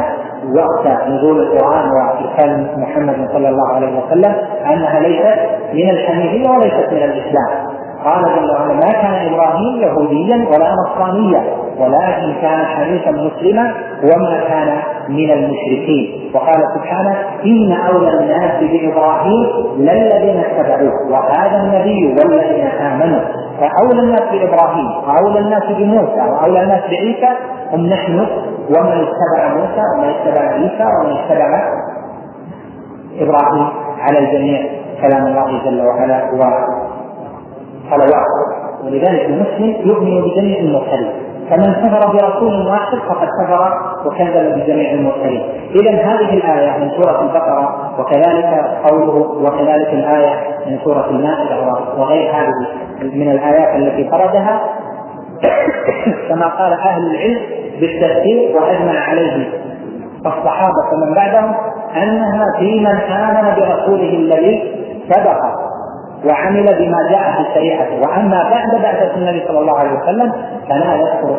وقت نزول القرآن وإرسال محمد صلى الله عليه وسلم، أنها ليست من الحنيفية وليست من الإسلام. قال جل وعلا: ما كان إبراهيم يهوديا ولا نصرانيا ولكن كان حنيفا مسلما وما كان من المشركين. وقال سبحانه: إن أولى الناس بإبراهيم للذين اتبعوه وهذا النبي والذين آمنوا. فأولى الناس بإبراهيم وأولى الناس بموسى وأولى الناس بعيسى هم نحن ومن اتبع موسى ومن اتبع عيسى ومن اتبع إبراهيم على الجميع كلام الله جل وعلا وصلواته. ولذلك المسلم يؤمن بجميع المرسلين، فمن كفر برسول واحد فقد كفر وكذب بجميع المرسلين. إذن هذه الآية من سورة البقرة وكذلك قوله وكذلك الآية من سورة المائدة وغير هذه من الآيات التي فردها كما قال أهل العلم بالتفسير وأجمع عليه الصحابة ومن بعدهم أنها في من آمن برسوله الذي سبق وعمل بما جاء في الشريعة. وأما بعد بعثة النبي صلى الله عليه وسلم فلا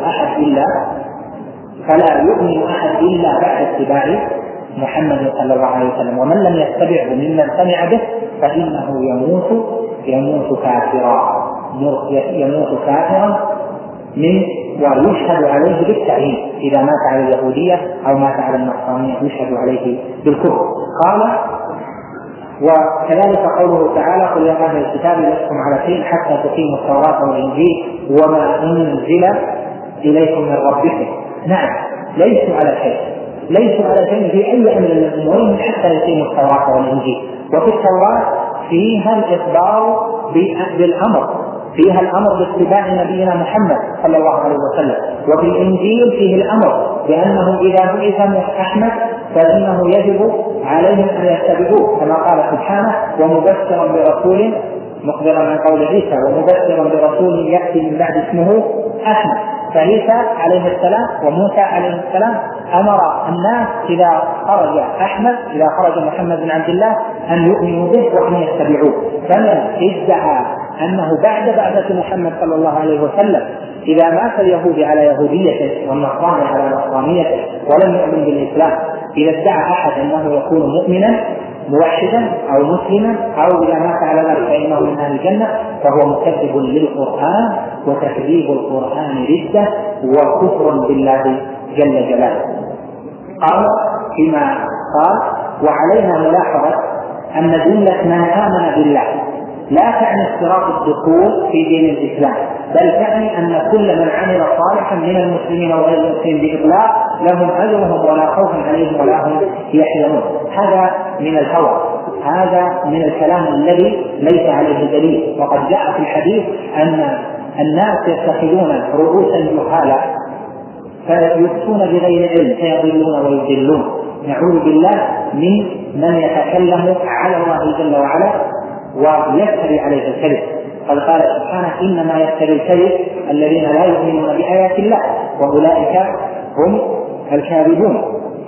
يؤمن أحد إلا بعد اتباع محمد صلى الله عليه وسلم. ومن لم يتبعه ممن سمع به فإنه يموت كافرا ويشهد عليه بالتعيين إذا مات على اليهودية أو مات على النصرانية يشهد عليه بالكفر. قال: وكذلك قوله تعالى: قل يا أهل الكتاب لستم على شيء حتى تقيموا التوراة والإنجيل وما أنزل إليكم من ربكم. نعم، ليسوا على شيء في أي أمر من الأمور حتى يقيموا التوراة والإنجيل. وفي التوراة فيها الإخبار بالأمر، فيها الأمر باتباع نبينا محمد صلى الله عليه وسلم. وفي الإنجيل فيه الأمر بأنه إذا بعث أحمد فإنه يجب عليهم أن يتبعوه كما قال سبحانه: ومبشرا برسول مخبرا عن قول عيسى ومبشرا برسول يأتي من بعد اسمه أحمد. فعيسى عليه السلام وموسى عليه السلام أمر الناس إذا خرج محمد بن عبد الله أن يؤمنوا به وأن يتبعوه. فمن ادعى أنه بعد بعثة محمد صلى الله عليه وسلم إذا مات اليهودي على يهوديته والنصراني على نصرانيته ولم يؤمن بالإسلام، إذا ادعى أحد أنه يكون مؤمنا موحدا أو مسلما أو إذا مات على ذلك فإنه من أهل الجنة فهو مكذب للقرآن، وتكذيب القرآن ردة وكفر بالله جل جلاله. قال فيما قال: وعلينا ملاحظة أن جملة من آمن بالله لا تعني اشتراط الدخول في دين الإسلام، بل تعني أن كل من عمل صالحا من المسلمين وغير المسلمين بإطلاق لهم أجرهم ولا خوف عليهم ولا هم يحزنون. هذا من الهوى، هذا من الكلام الذي ليس عليه دليل. وقد جاء في الحديث أن الناس يتخذون رؤوسا جهالا فيفتون بغير علم فيضلون ويضلون. نعوذ بالله من يتكلم على الله جل وعلا ويفتري عليه الكذب. قد قال سبحانه: إنما يفتري الكذب الذين لا يؤمنون بآيات الله وأولئك هم الكاذبون.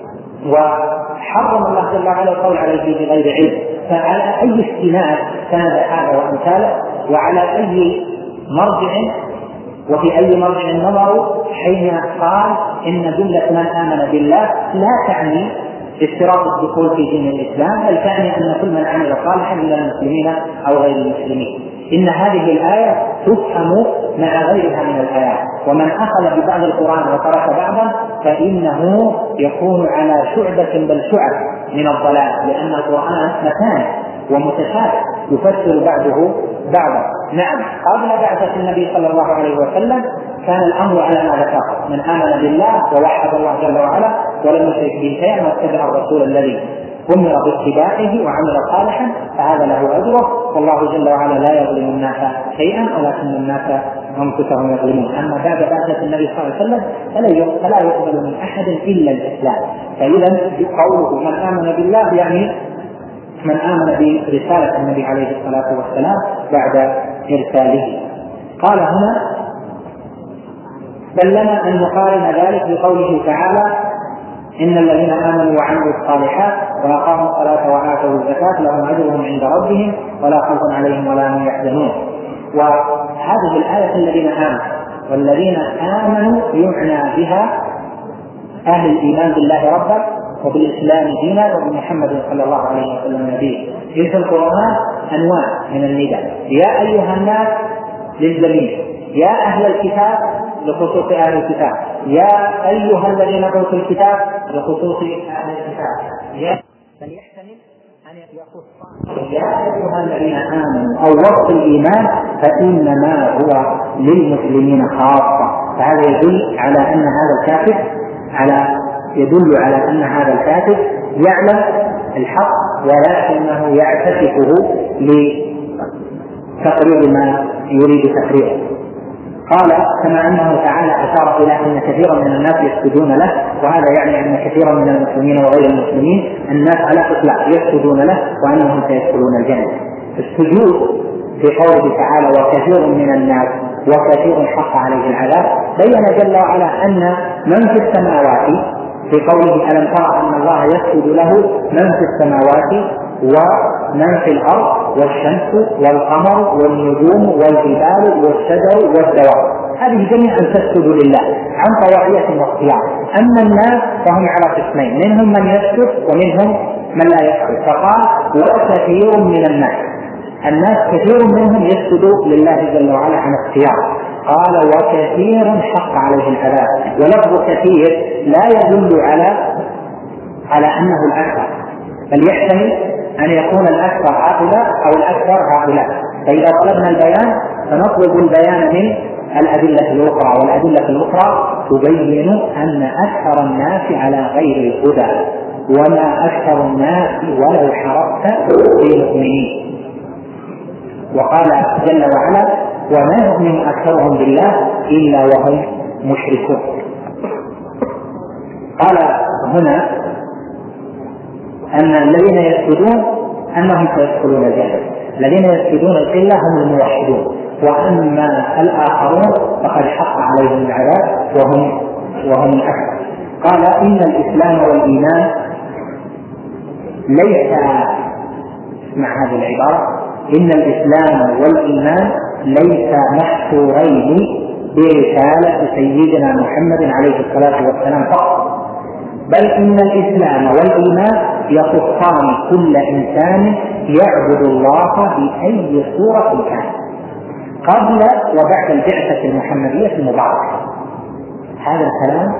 وحرم الله جل وعلا القول عليه بغير علم. فعلى أي استناد كان هذا وأمثاله، وعلى أي مرجع وفي أي مرجع نظروا حين قال إن جملة من آمن بالله لا تعني اشتراط الدخول في دين الإسلام، بل تعني أن كل من عمل صالحا من المسلمين أو غير المسلمين. إن هذه الآية تفهم مع غيرها من الآيات، ومن أخذ ببعض القرآن وترك بعضا فإنه يكون على شعبة بل شعب من الضلال، لأن القرآن متان ومتشابه يفسر بعضه بعضا. نعم، قبل بعثة النبي صلى الله عليه وسلم كان الأمر على ما ذكر: من آمن بالله ووحد الله جل وعلا ولم يشرك به شيئا واتبع الرسول الذي أمر باتباعه وعمل صالحا فهذا له أجره، والله جل وعلا لا يظلم الناس شيئا ولكن الناس أنفسهم يظلمون. أما بعد بعثة النبي صلى الله عليه وسلم فلا يقبل من أحد إلا الإسلام. فإذا قوله من آمن بالله يعني من آمن برسالة النبي عليه الصلاة والسلام بعد إرساله. قال هنا: بل لنا أن نقارن ذلك بقوله تعالى: إن الذين آمنوا وعملوا الصالحات وأقاموا الصلاة وآتوا الزكاة لهم أجرهم عند ربهم ولا خوف عليهم ولا هم يحزنون. وهذه الآية الذين آمنوا، والذين آمنوا يعنى بها أهل الإيمان بالله ربا وبالإسلام دينا وبمحمد صلى الله عليه وسلم نبيه. في القرآن أنواع من النداء: يا أيها الناس للجميع، يا أهل الكتاب لخصوص أهل الكتاب، يا أيها الذين أوتوا الكتاب بخصوص أهل الكتاب، فليحتمل أن يخص يا أيها الذين آمنوا أو وصف الإيمان فإنما هو للمسلمين خاصة. فهذا يدل على أن هذا الكافر يعلم الحق ولكنه يعتكفه لتقرير ما يريد تقريره. قال كما أنه تعالى أشار إلى أن كثيرا من الناس يسجدون له، وهذا يعني أن كثيرا من المسلمين وغير المسلمين الناس على إطلاق يسجدون له وأنهم سيدخلون الجنة. السجود في قوله تعالى وكثير من الناس وكثير حق عليه العذاب بين جل وعلا أن من في السماوات في قوله ألم ترى أن الله يسجد له من في السماوات ومن في الأرض والشمس والقمر والنجوم والجبال والشجر والدواب، هذه جميعا تسجد لله عن طواعية واختيار. أما الناس فهم على قسمين، منهم من يسجد ومنهم من لا يسجد. فقال وكثير من الناس كثير منهم يسجد لله جل وعلا عن اختيار. قال وكثير حق عليه العذاب، ولفظ كثير لا يدل على أنه الأكثر، بل يحتمل أن يكون الأكثر هؤلاء أو الأكثر هؤلاء. فإذا طلبنا البيان فنطلب البيان من الأدلة الأخرى، والأدلة الأخرى تبين أن أكثر الناس على غير الهدى وما أكثر الناس ولو حرصت بالمؤمنين. وقال جل وعلا وما يؤمن أكثرهم بالله إلا وهم مشركون. قال هنا أن الذين يسجدون أنهم سيدخلون الجنة، الذين يسجدون القلة هم الموحدون، وأما الآخرون فقد حق عليهم العذاب وهم الأكثر. قال إن الإسلام والإيمان ليس، مع هذه العبارة، إن الإسلام والإيمان ليس محصورين برسالة سيدنا محمد عليه الصلاة والسلام فقط، بل إن الإسلام والإيمان يخصان كل إنسان يعبد الله بأي صورة كان قبل وبعد البعثة المحمدية المباركة. هذا الكلام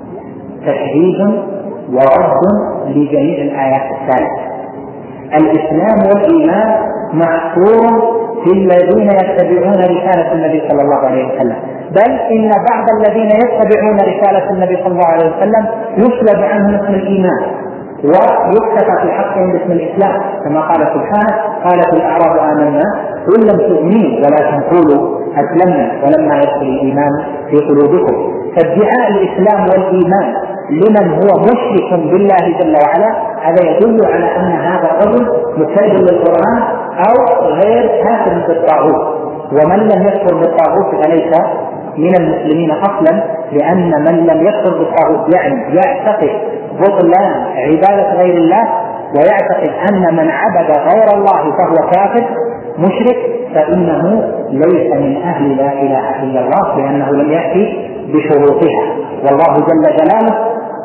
تشديد ورد لجميع الآيات الثالثة. الإسلام والإيمان محصور في الذين يتبعون رسالة النبي صلى الله عليه وسلم، بل إن بعض الذين يتبعون رسالة النبي صلى الله عليه وسلم يسلب عنهم اسم الإيمان ويكتفى في حقهم باسم الإسلام، كما قال سبحانه قالت الأعراب آمنا قل لم تؤمنوا ولكن قولوا أسلمنا ولما يدخل الإيمان في قلوبكم. فادعاء الإسلام والإيمان لمن هو مشرك بالله جل وعلا هذا يدل على أن هذا الرجل مكذب للقرآن أو غير كافر بالطاغوت، ومن لم يكفر بالطاغوت فليس من المسلمين أصلا، لأن من لم يكفر بالطاغوت يعني يعتقد بطلان عبادة غير الله ويعتقد أن من عبد غير الله فهو كافر مشرك، فإنه ليس من أهل لا إله إلا الله، لأنه لم يأتي بشروطها. والله جل جلاله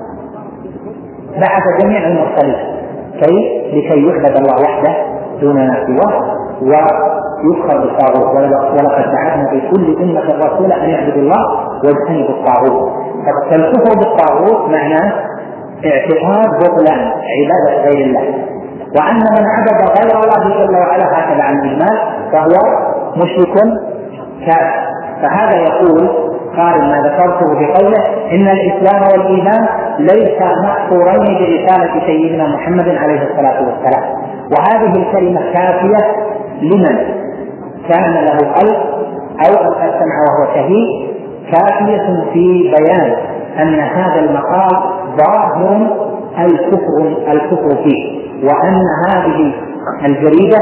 بعث جميع المرسلين لكي يعبد الله وحده دون ما سواه ويكفر بالطاغوت، ولقد بعثنا في كل أمة رسولا أن يعبدوا الله واجتنبوا الطاغوت. فالكفر بالطاغوت معناه اعتقاد بطلان عبادة غير الله، وأن من عبد غير الله جل وعلا هكذا عن الإيمان فهو مشرك كافر. فهذا يقول قارن ما ذكرته بقوله إن الإسلام والإيمان ليس محصورين برسالة سيدنا محمد عليه الصلاة والسلام. وهذه الكلمة كافية لمن كان له قلب أو ألقى السمع وهو شهيد، كافية في بيان أن هذا المقام ظاهر الكفر فيه، وأن هذه الجريدة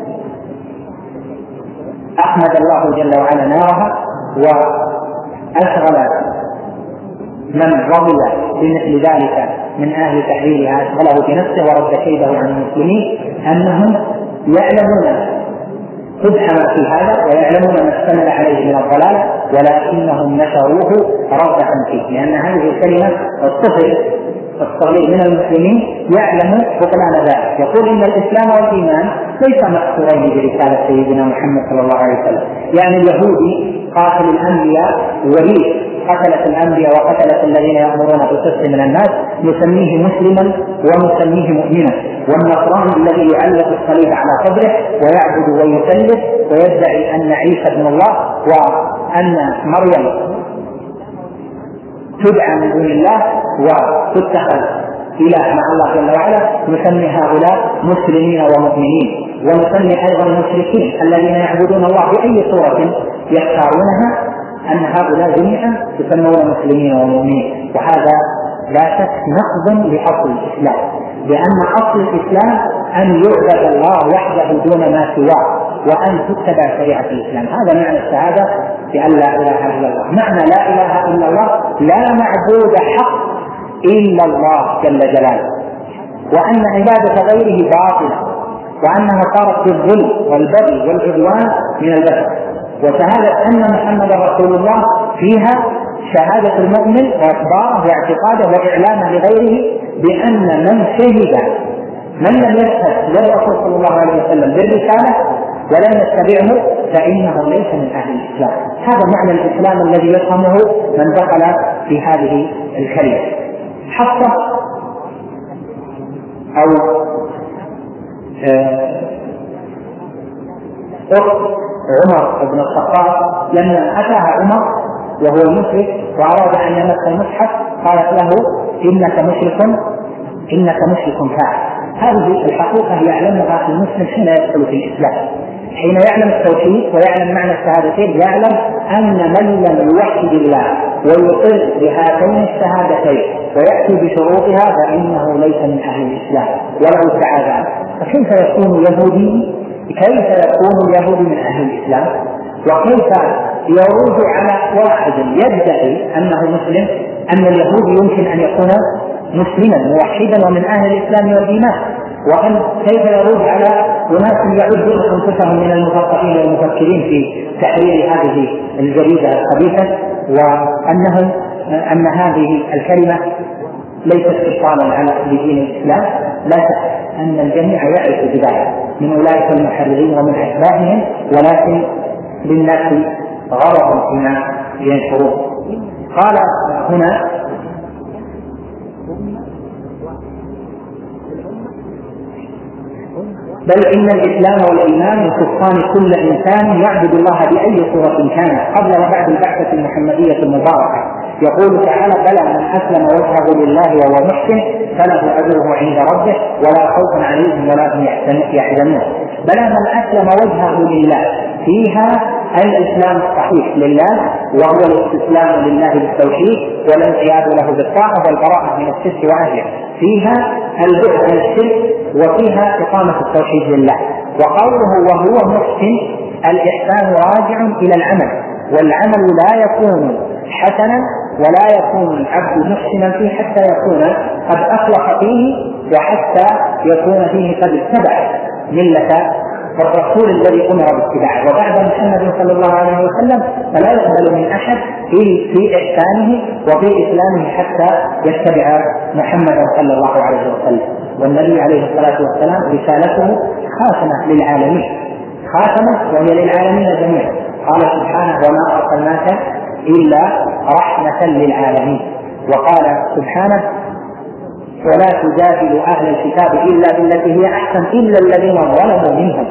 أحمد الله جل وعلا نارها وأشغل من رضي بمثل ذلك من أهل تحريرها أشغله بنفسه ورد كيده عن المسلمين، أنهم يعلمون قبح ما في هذا ويعلمون ما اشتمل عليه من الضلال، ولكنهم نشروه رغبة فيه، لأن هذه الكلمة الطفل الصغير من المسلمين يعلم بطلان ذلك. يقول إن الإسلام والإيمان ليس محصورين برسالة سيدنا محمد صلى الله عليه وسلم، يعني اليهودي قاتل الأنبياء وليد قتلة الأنبياء وقتلة الذين يأمرون بالقسط من الناس نسميه مسلما ونسميه مؤمنا، والنصراني الذي يعلق الصليب على قبره ويعبد ويسلف ويدعي أن عيسى ابن الله وأن مريم تدعى من دون الله وتتخذ إله مع الله جل وعلا، نسمي هؤلاء مسلمين ومؤمنين. ونسمي أيضا المشركين الذين يعبدون الله بأي صورة يختارونها أن هؤلاء جميعا يسمون مسلمين ومؤمنين. وهذا لا شك نقض لأصل الإسلام، لأن أصل الإسلام أن يعبد الله وحده دون ما سواه وأن تتبع شريعة الإسلام. هذا معنى الشهادة بأن لا إله إلا الله. معنى لا إله إلا الله لا معبود حق إلا الله جل جلاله، وأن عبادة غيره باطلة، وأنها صارت بالظلم والبغي والعدوان من البشر. وشهادة أن محمد رسول الله فيها شهادة المؤمن وإخباره واعتقاده وإعلامه لغيره بأن من لم يشهد للرسول صلى الله عليه وسلم بالرسالة ولم يتبعه فإنه ليس من أهل الإسلام. هذا معنى الإسلام الذي يفهمه من دخل في هذه الكلمة. حتى أو أخت عمر بن الخطاب لما أتاها عمر وهو مشرك وأراد أن يمس المصحف قالت له إنك مشرك كافر. هذه الحقيقة يعلمها المسلم حين يدخل في الإسلام، حين يعلم التوحيد ويعلم معنى الشهادتين يعلم أن من لم يوحد الله ويقر بهاتين الشهادتين ويأتي بشروطها فإنه ليس من أهل الإسلام ولو تعالى. فكيف يكون اليهودي من أهل الإسلام؟ وكيف يرد على واحد يدعي أنه مسلم أن اليهودي يمكن أن يكون مسلما موحدا ومن أهل الإسلام والإيمان؟ وأن كيف يرد على أناس يعدون أنفسهم من المثقفين والمفكرين في تحرير هذه الجريدة الخبيثة أن هذه الكلمة ليست إبطالا على دين الإسلام؟ لا شك أن الجميع يعرف بذلك من أولئك المحررين ومن أشباههم، ولكن للناس غرض فيما ينشرون. قال هنا بل إن الإسلام والإيمان يخصان كل إنسان يعبد الله بأي صورة كان قبل وبعد البعثة المحمدية المباركة. يقول تعالى بلى من أسلم وجهه لله وهو محسن فله أجره عند ربه ولا خوف عليهم ولا هم يحزنون. بلى من أسلم وجهه لله فيها الإسلام الصحيح لله وهو الاستسلام لله بالتوحيد والانقياد له بالطاعة والبراءة من الشرك وأهله، فيها البعد عن الشرك وفيها إقامة التوحيد لله. وقوله وهو محسن الإحسان راجع إلى العمل، والعمل لا يكون حسنا ولا يكون العبد محسنا فيه حتى يكون قد أخلص فيه وحتى يكون فيه قد اتبع ملة الرسول الذي أمر باتباعه. وبعد محمد صلى الله عليه وسلم فلا يقبل من أحد في إحسانه وفي إسلامه حتى يتبع محمدا صلى الله عليه وسلم. والنبي عليه الصلاة والسلام رسالته خاتمة للعالمين، خاتمة وهي للعالمين جميعا. قال سبحانه وما أرسلناك إلا رحمة للعالمين. وقال سبحانه ولا تجادلوا أهل الكتاب إلا بالتي هي أحسن إلا الذين ظلموا منهم.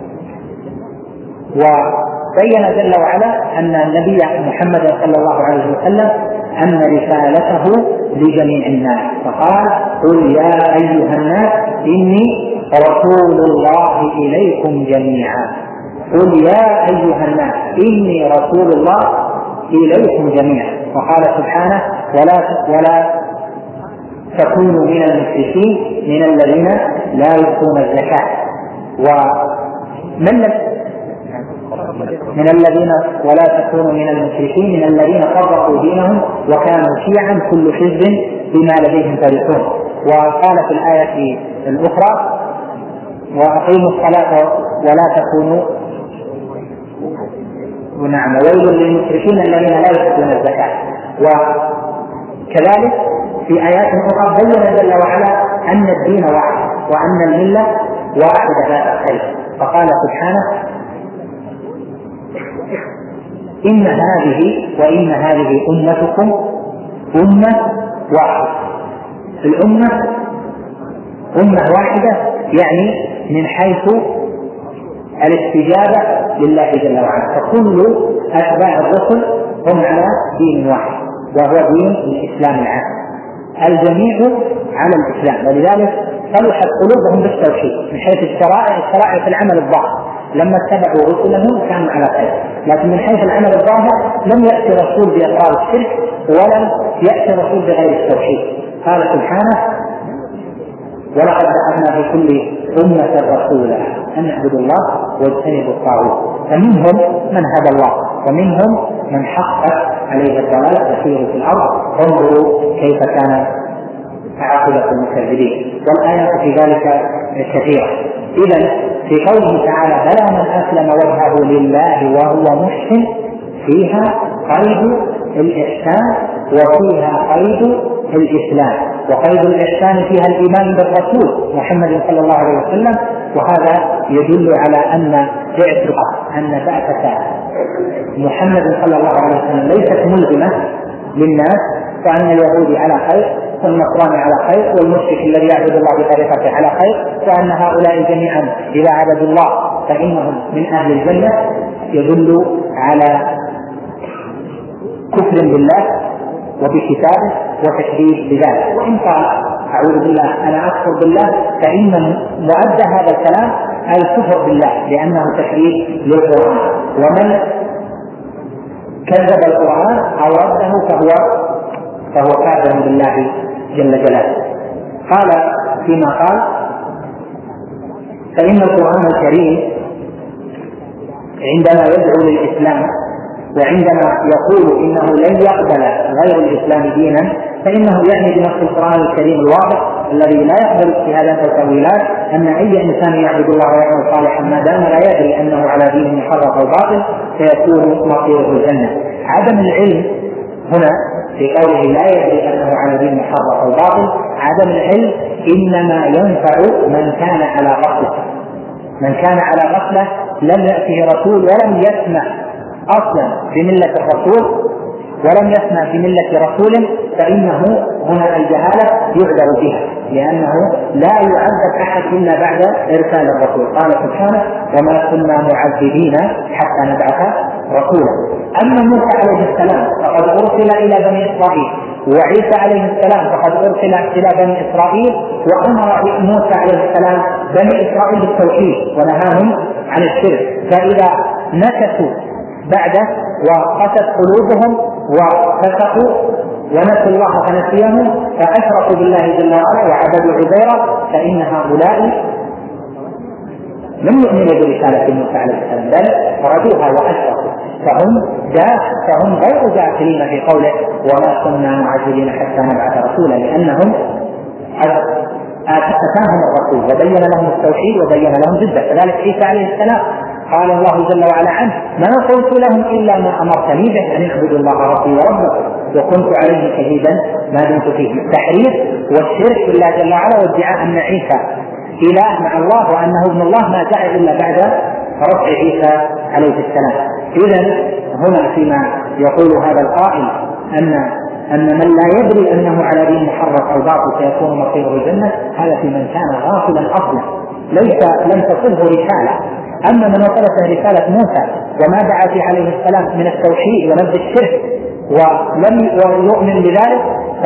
وبين جل وعلا أن النبي محمد صلى الله عليه وسلم أن رسالته لجميع الناس، فقال قل يا أيها الناس إني رسول الله إليكم جميعا. قل يا أيها الناس إني رسول الله إليكم جميعا. وقال سبحانه ولا تكونوا من المشركين من الذين لا يؤتون الزكاة ولا تكونوا من المشركين من الذين فرقوا دينهم وكانوا شيعا كل حزب بما لديهم فرحون. وقال في الآية الأخرى وأقيموا الصلاة ولا تكونوا ويل للمشركين الذين لا يؤتون الزكاة. وكذلك في آيات أخرى بين جل وعلا أن الدين واحد وأن الملة واحدة لا تختلف. فقال سبحانه إن هذه أمتكم أمة واحدة. الأمة أمة واحدة يعني من حيث الاستجابة لله جل وعلا، فكل أتباع الرسل هم على دين واحد وهو دين الإسلام العام، الجميع على الإسلام. ولذلك صلحت قلوبهم بالتوحيد من حيث الشرائع في العمل الظاهر، لما اتبعوا رسلهم كانوا على خير، لكن من حيث العمل الظاهر لم يأتي رسول بإقرار الشرك ولم يأتي رسول بغير التوحيد. قال سبحانه: ولقد بعثنا في كل أمة رسولا أن اعبدوا الله واجتنبوا الطاغوت، فمنهم من هدى الله ومنهم من حقت عليه الضلالة فسيروا في الأرض انظروا كيف كان عاقبة المكذبين. والآيات في ذلك كثيرة. إذن في قوله تعالى: بلى من أسلم وجهه لله وهو محسن، فيها قيد الإحسان وفيها قيد الإسلام، وقيد الإحسان فيها الإيمان بالرسول محمد صلى الله عليه وسلم. وهذا يدل على أن اعتقاد أن بعثة محمد صلى الله عليه وسلم ليست ملزمة للناس، فأن اليهود على خير والنصراني على خير والمشرك الذي يعبد الله بطريقته على خير، وأن هؤلاء جميعا إذا عبدوا الله فإنهم من أهل الجنة، يدل على كفر بالله وبكتابه وتكذيب بذلك. وإن قال أعوذ بالله أنا أكفر بالله، فإن مؤدى هذا الكلام الكفر بالله لأنه تكذيب للقرآن، ومن كذب القرآن أو رده فهو كافر بالله جل جلاله. قال فيما قال: فإن القرآن الكريم عندما يدعو للإسلام وعندما يقول إنه لن يقبل غير الإسلام دينا، فإنه يعني بنص القرآن الكريم الواضح الذي لا يقبل اجتهادات وتأويلات أن أي إنسان يعبد الله ويعمل صالحا ما دام لا يدري أنه على دين محرف أو باطل سيكون مصيره الجنة. عدم العلم هنا في قوله لا يدري أنه على دين محرف أو باطل، عدم العلم إنما ينفع من كان على غفلة. من كان على غفلة لم يأته رسول ولم يسمع أصلا بملة الرسول ولم يسمع بملة رسول، فإنه هنا الجهالة يعذر بها، لأنه لا يعذب أحد إلا بعد إرسال الرسول. قال سبحانه: وما كنا معذبين حتى نبعث رسولا. أما موسى عليه السلام فقد أرسل إلى بني إسرائيل، وعيسى عليه السلام فقد أرسل إلى بني إسرائيل، وأمر موسى عليه السلام بني إسرائيل بالتوحيد ونهاهم عن الشرك، فإذا نكثوا بعده وقست قلوبهم وفسقوا ونسوا الله فنسيهم فأشركوا بالله جل وعلا وعبدوا عزيرا، فإن هؤلاء لم يؤمنوا برسالة موسى عليه السلام بل ردوها وأشركوا، فهم غير جاهلين في قوله وما كنا معذبين حتى نبعث رسولا، لأنهم أتاهم الرسول وبين لهم التوحيد وبين لهم جدا. كذلك عيسى عليه السلام قال الله جل وعلا عنه: ما قلت لهم إلا ما أمرتني به أن اعبدوا الله ربي وربكم وكنت عليه شهيدا ما دمت فيه. التحريف والشرك بالله جل وعلا وادعاء أن عيسى إله مع الله وأنه ابن الله ما جاء إلا بعد رفع عيسى عليه السلام. إذن هنا فيما يقول هذا القائل أن من لا يدري أنه على دين محرف أو باطل سيكون مصيره الجنة، هذا في من كان غافلا أصلا لم تصله رسالة. أما من وصلته رسالة موسى وما دعا فيه عليه السلام من التوحيد ونبذ الشرك ولم يؤمن بذلك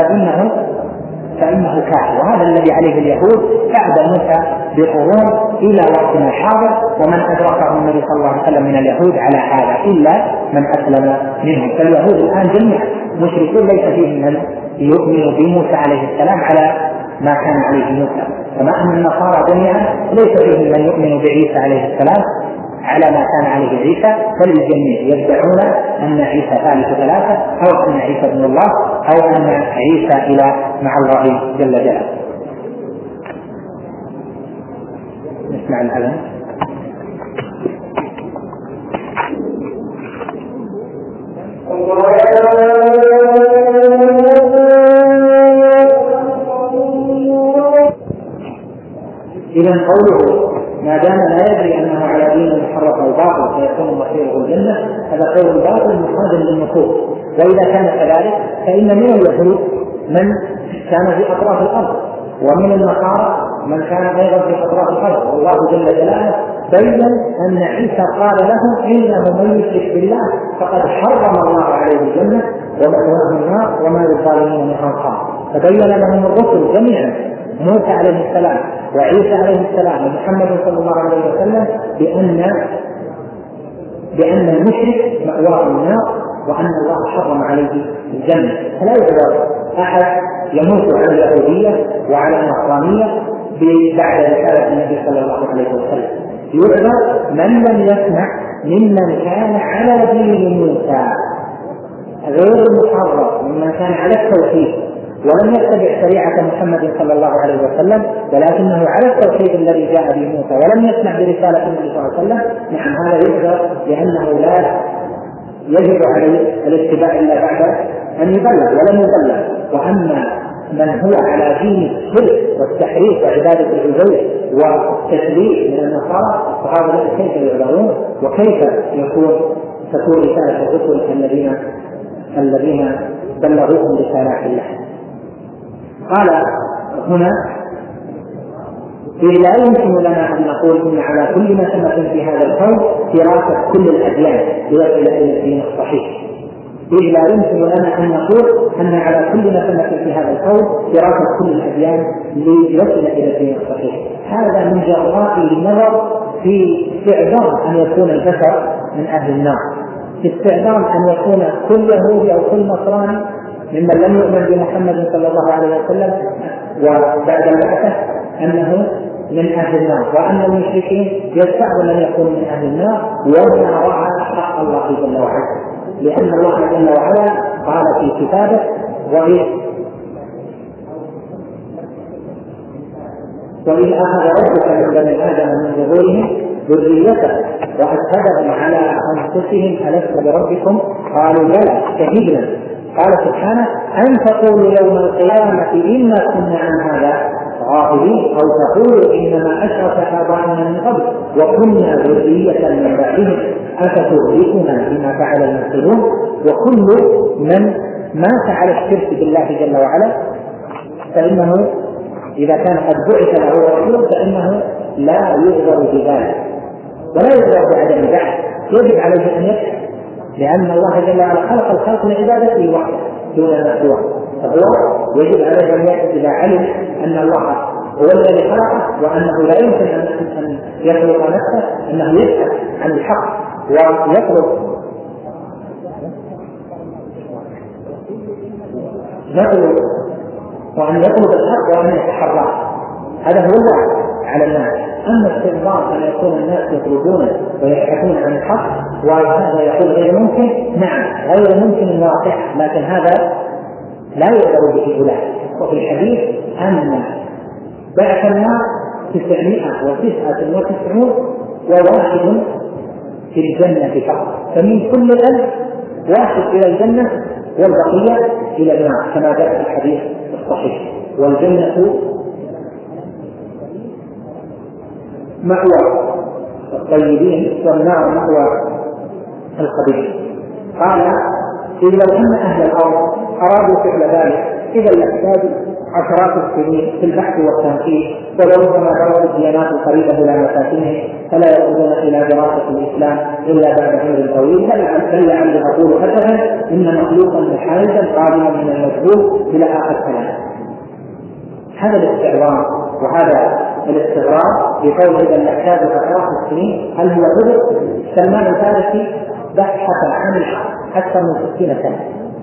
فإنه كافر. وهذا الذي عليه اليهود بعد موسى بقرون إلى وقتنا الحاضر، ومن أدركه النبي صلى الله عليه وسلم من اليهود على هذا إلا من أسلم منهم. فاليهود الآن جميعا مشركون ليس فيهم من يؤمن بموسى عليه السلام على ما كان عليه موسى، وما أن النصارى جميعا ليس فيهم من يؤمن بعيسى عليه السلام على ما كان عليه عيسى، بل الجميع يدعون أن عيسى ثالث ثلاثة أو أن عيسى ابن الله أو أن عيسى إله مع الله جل جلاله. نسمع الأذان. إذن قوله ما دام لا يدري أنه على دين محرف أو باطل فيكون مصيره الجنة، هذا قول باطل مخالف للنصوص. وإذا كان كذلك فإن من اليهود من كان في أطراف الأرض، ومن النصارى من كان أيضا في أطراف الأرض، والله جل جلاله بين أن عيسى قال له إنه من يشرك بالله فقد حرم الله عليه الجنة ومأواه النار وما للظالمين من أنصار. فبين لهم الرسل جميعا، موسى عليه السلام وعيسى عليه السلام ومحمد صلى الله عليه وسلم، بأن المشرك مأواه النار وأن الله حرم عليه الجنة. فلا يعذر أحد يموت على اليهودية وعلى النصرانية بعد رسالة النبي صلى الله عليه وسلم. يعذر من لم يسمع ممن كان على دين موسى غير المحرم، ممن كان على التوحيد ولم يتبع شريعة محمد صلى الله عليه وسلم، ولكنه على التوحيد الذي جاء به موسى ولم يسمع برسالة النبي صلى الله عليه وسلم. نعم، هذا يعذر لأنه لا يجب عليه الاتباع إلا بعد أن يبلغ ولم يبلغ. وأما من هو على دين الشرك والتحريف وعبادة العزيز والتشريع من النصارى فهذا كيف يعذرون وكيف تكون رسالة الرسل الذين بلغوهم رسالات الله. قال هنا لا يمكن لنا أن نقول إن على كل ما ثبت في هذا الكون دراسة كل الأديان ليصل إلى الدين الصحيح. لا يمكن لنا أن نقول أن على كل ما ثبت في هذا الكون دراسة كل الأديان ليصل إلى الدين الصحيح. هذا من جراء النظر في استعظام أن يكون البشر من أهل النار، في استعظام أن يكون كل يهودي أو كل نصراني ممن لم يؤمن بمحمد صلى الله عليه وسلم وبعد البعثة أنه من أهل النار، وأن المشركين يستعظم أن يكونوا من أهل النار وما رعى حق الله جل وعلا، لأن الله جل وعلا قال في كتابه وإذ أخذ ربك من بني آدم من ظهورهم ذريته وأشهدهم على أنفسهم ألست بربكم قالوا بلى شهدنا. قال سبحانه أن تقولوا يوم القيامة إنا كنا عن هذا غافلين أو تقولوا إنما أشرك آباؤنا من قبل وكنا ذرية من بعدهم أفتهلكنا بما فعل المبطلون. وكل من مات على الشرك بالله جل وعلا فإنه إذا كان قد بعث له رسول فإنه لا يعذر بذلك ولا يعذر بعدم البعث، يجب عليه أن يكفر، لأن الله جل وعلا خلق الخلق لعبادته وحده دون ما سواه، فهو يجب عليه أن يأتي إذا علم أن الله هو الذي خلقه وأنه لا يمكن أن يخلق نفسه، أنه يبحث عن الحق ويطلب وأن يطلب الحق وأن يتحرى. هذا هو الواجب على الناس. أما استنباط أن يكون الناس يطلبون ويبحثون عن الحق وهذا يقول غير ممكن، نعم غير ممكن الواقع، لكن هذا لا يقدر به أولئك. وفي الحديث أن بعث الناس 999 وواحد في الجنة فقط، فمن كل 1000 واحد إلى الجنة والبقية إلى النار كما جاء في الحديث الصحيح. والجنة مأوى الطيبين والنار مأوى الخبيث. قال إذا أن أهل الأرض أرادوا فعل ذلك إذا يحتاج عشرات السنين في البحث والتنفيذ، ولربما درسوا الديانات القريبة إلى مساكنهم فلا يقودون إلى دراسة الإسلام إلا بعد عمر طويل. بل لعل أقول أسفا إن مخلوقا محايدا قادما من المجهول إلى آخر الكلام. هذا الاستعراض وهذا الاستغراب بقول إذا يحتاج عشرات السنين هل هو كذب؟ سلمان الفارسي بحث عن الحق أكثر من 60 سنة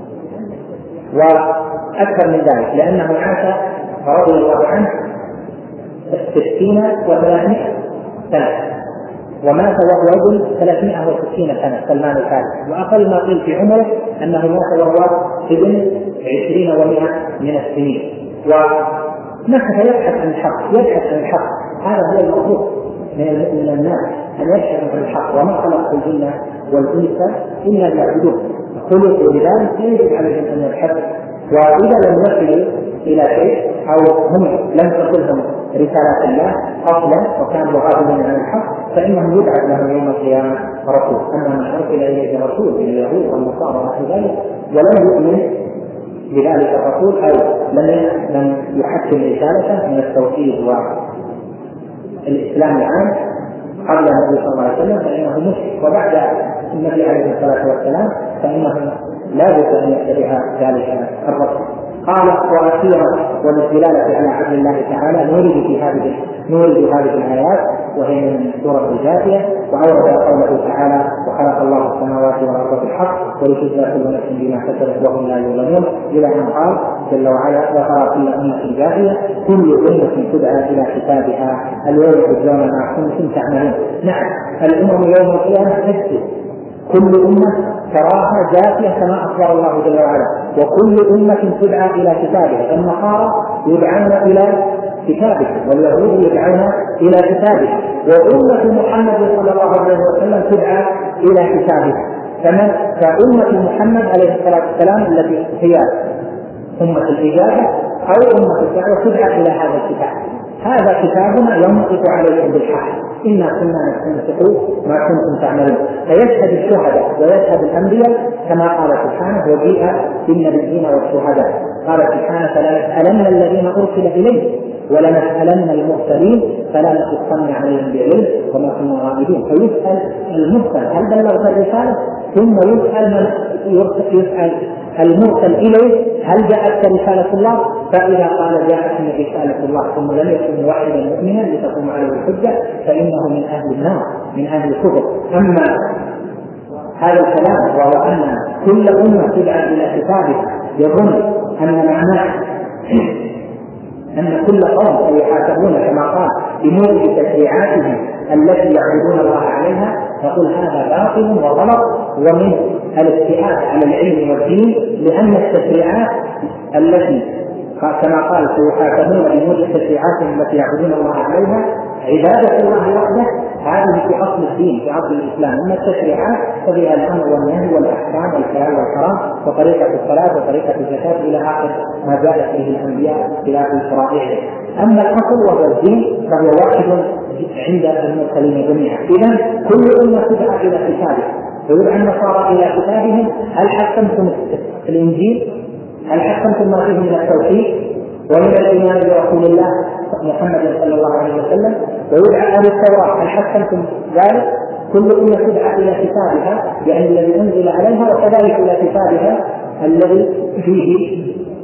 وأكثر من ذلك، لأنه عاش رضي الله عنه 60 و300 سنة ومات وهو ابن 360 سنة سلمان الفارسي. وأقل ما قيل في عمره أنه مات وهو ابن 20 و100 من السنين، ونحن يبحث عن الحق. هذا هو المطلوب من الناس أن يبحث عن الحق. وما خلقت الجن والإنس إلا ليعبدون، خلقوا لذلك يجب عليهم أن يبحثوا. وإذا لم يصلوا إلى شيء أو هم لم تصلهم رسالة الله أصلا وكانوا غافلين عن الحق فإنهم يدعى لهم يوم القيامة رسول. أما من أرسل إليه رسول من اليهود والنصارى ونحو ذلك ولم يؤمن بذلك الرسول أو لم يحكم رسالته من التوحيد والإسلام العام قبل النبي صلى الله عليه وسلم فإنه مشرك، وبعد النبي عليه الصلاة والسلام فإنه لا بد أن يتبع ذلك الرسول. قال وأخيرا وللدلالة على عدل الله تعالى نورد هذه الآيات وهي من سورة الجاثية، وأورد قوله تعالى وخلق الله السماوات والأرض بالحق ولتجزى كل نفس بما كسبت وهم لا يظلمون إلى أن قال جل وعلا وترى كل أمة جاثية كل أمة تدعى إلى كتابها اليوم تجزون ما كنتم تعملون. نعم الأمم يوم القيامة تجزي كل أمة تراها جاثية كما أخبر الله جل وعلا، وكل أمة تدعى إلى كتابها. النصارى يدعون إلى كتابه واليهود يدعون إلى كتابه، وأمة محمد صلى الله عليه وسلم تدعى إلى كتابه. فأمة محمد عليه الصلاة والسلام التي هي أمة الإجابة أو أمة الدعوة تدعى إلى هذا الكتاب. هذا كتابنا ينطق عليكم بالحق إنا كنا نستنسخ ما كنتم تعملون. فيشهد الشهداء ويشهد الأنبياء كما قال سبحانه وجيء بالنبيين والشهداء. قال سبحانه فلا يسألن الذين أرسل إليه ولنسألن المرسلين فلا نقصن عليهم بعلم وما كنا غائبين. فيسأل المرسل هل بلغت الرسالة، ثم يسأل المرسل إليه هل جاءت رسالة الله، فإذا قال جاءتني رسالة الله ثم لم يكن واحدا مؤمنا لتقوم عليه الحجة فإنه من أهل النار من أهل الكفر. أما هذا الكلام وهو أن كل أمة تدعى إلى كتابها يظن أن معناه أن كل قوم سيحاسبون كما قال بموجب تشريعاتهم التي يعبدون الله عليها، فقل هذا باطل وغلط ومن الاتحاد على العلم والدين، لأن التشريعات التي كما قال سيحاسبون بموجب تشريعاتهم التي يعبدون الله عليها عبادة الله وحده، هذه في أصل الدين في أصل الإسلام. أما التشريعات فبها الأمر والنهي والأحكام والحلال والحرام وطريقة الصلاة وطريقة الزكاة إلى آخر ما جاءت به الأنبياء خلاف شرائعهم. أما الأصل وهو الدين فهو واحد عند المرسلين جميعا. إذن كل أمة تدعى إلى كتابها، ويدعى النصارى إلى كتابهم هل حكمتم الإنجيل، هل حكمتم ما فيه من التوحيد ومن الإيمان برسول الله محمد صلى الله عليه وسلم، ويدعى أهل التوراة هل حكمتم ذلك. كل أمة تدعى إلى كتابها يعني الذي أنزل عليها، وكذلك إلى كتابها الذي فيه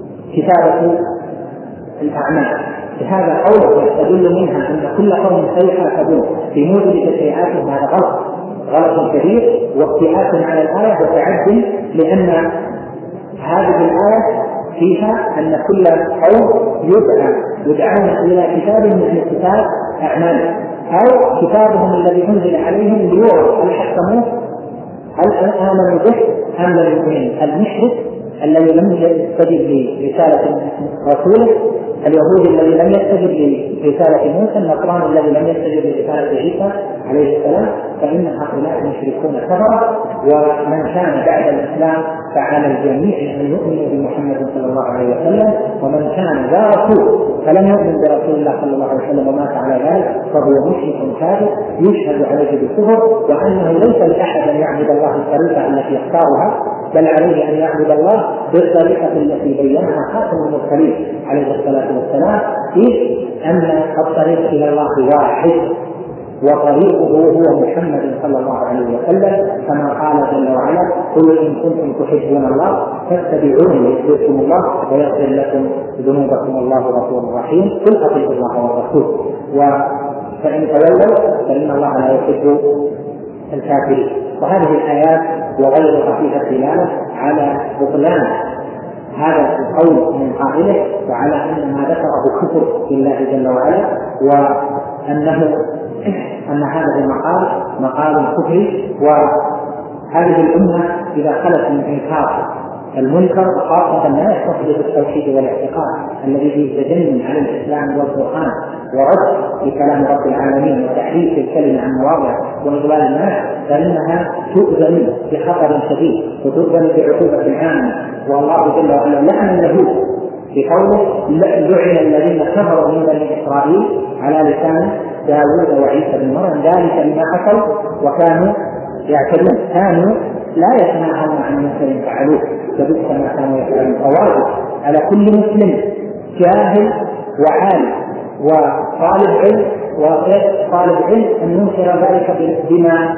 كتابة الأعمال. بهذا قول يستدل منها أن كل قوم سيحاسبون في موجب تشريعاتهم. هذا غلط كبير وابتعاث على الآية وتعد، لأن هذه الآية فيها أن كل قوم يدعون إلى كتاب من كتاب أعمال أو كتابهم الذي أنزل عليهم ليعرف هل حكموه هل آمنوا به أم لم يؤمنوا. المشرك الذي لم يستجب لرسالة رسوله، اليهود الذي لم يستجب لرسالة موسى، النصراني الذي لم يستجب لرسالة عيسى عليه السلام، فإن هؤلاء مشركون كفرة. ومن كان بعد الإسلام فعلى الجميع أن يؤمنوا بمحمد صلى الله عليه وسلم، ومن كان ذا رسول فلم يؤمن برسول الله صلى الله عليه وسلم ومات على ذلك فهو مشرك كافر يشهد عليه بالكفر، وأنه ليس لأحد أن يعبد الله الطريقة التي يختارها، بل عليه أن يعبد الله بالطريقة التي بينها خاتم المرسلين عليه الصلاة والسلام، إذ أن الطريق إلى الله واحد وطريقه هو محمد صلى الله عليه وسلم، كما قال جل وعلا قل إن كنتم تحبون الله فاتبعوني يحببكم الله ويغفر لكم ذنوبكم الله غفور رحيم. قل أطيعوا الله والرسول فإن تولوا فإن الله لا يحب الكافرين. وهذه الآيات وغيرها فيها دلالة على بطلان هذا القول من قائله، وعلى أن ما ذكره كفر بالله جل وعلا، أن هذا المقال مقال كفري. وهذه الأمة إذا خلت من إنكار المنكر خاصة لا يختص بالتوحيد والاعتقاد الذي فيه تجنن على الإسلام والقرآن ورد بكلام رب العالمين وتحريف الكلمة عن مواضعه وإضلال الناس، فإنها تؤذن بخطر شديد وتؤذن بعقوبة عامة. والله جل وعلا لعن اليهود بقوله لعن الذين كفروا من بني إسرائيل على لسان داوود وعيسى بن مريم ذلك بما عصوا وكانوا يعتدون، كانوا لا يتناهون عن منكر فعلوه فبئس ما كانوا يفعلون. فواجب على كل مسلم جاهل وعالم وطالب علم وغير طالب علم أن ينكر ذلك بما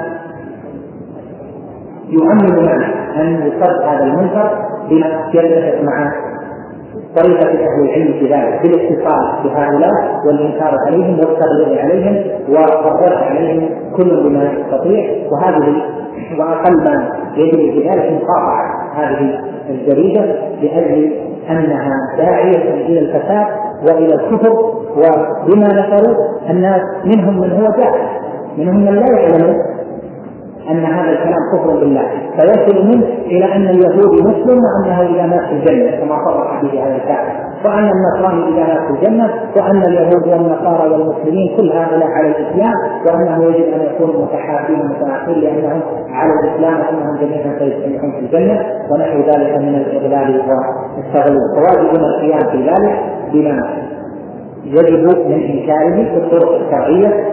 يؤمن معه، أن يصد هذا المنكر بما يتفق مع طريقة أهل العلم في ذلك بالاتصال بهؤلاء والإنكار عليهم والتغليظ عليهم والرد عليهم كل بما يستطيع. وأقل ما يجب في ذلك مقاطعة هذه الجريدة لأجل أنها داعية إلى الفساد وإلى الكفر. وبما ذكروا الناس منهم من هو جاهل، منهم من لا يعلم أن هذا الكلام كفر بالله، فيصل منه إلى أن اليهودي مسلم وأنه إذا مات في الجنة كما صرح به هذا الكافر، وأن النصراني إذا مات في الجنة، وأن اليهود والنصارى والمسلمين كل هؤلاء على الإسلام، وأنه يجب أن يكونوا متحابين متناصرين لأنهم على الإسلام وأنهم جميعا سيجتمعون في الجنة ونحو ذلك من الإضلال والتغليظ. فواجبنا القيام في ذلك بما يجب من إنكاره بالطرق الشرعية.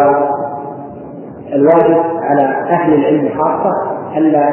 والواجب على أهل العلم خاصة ألا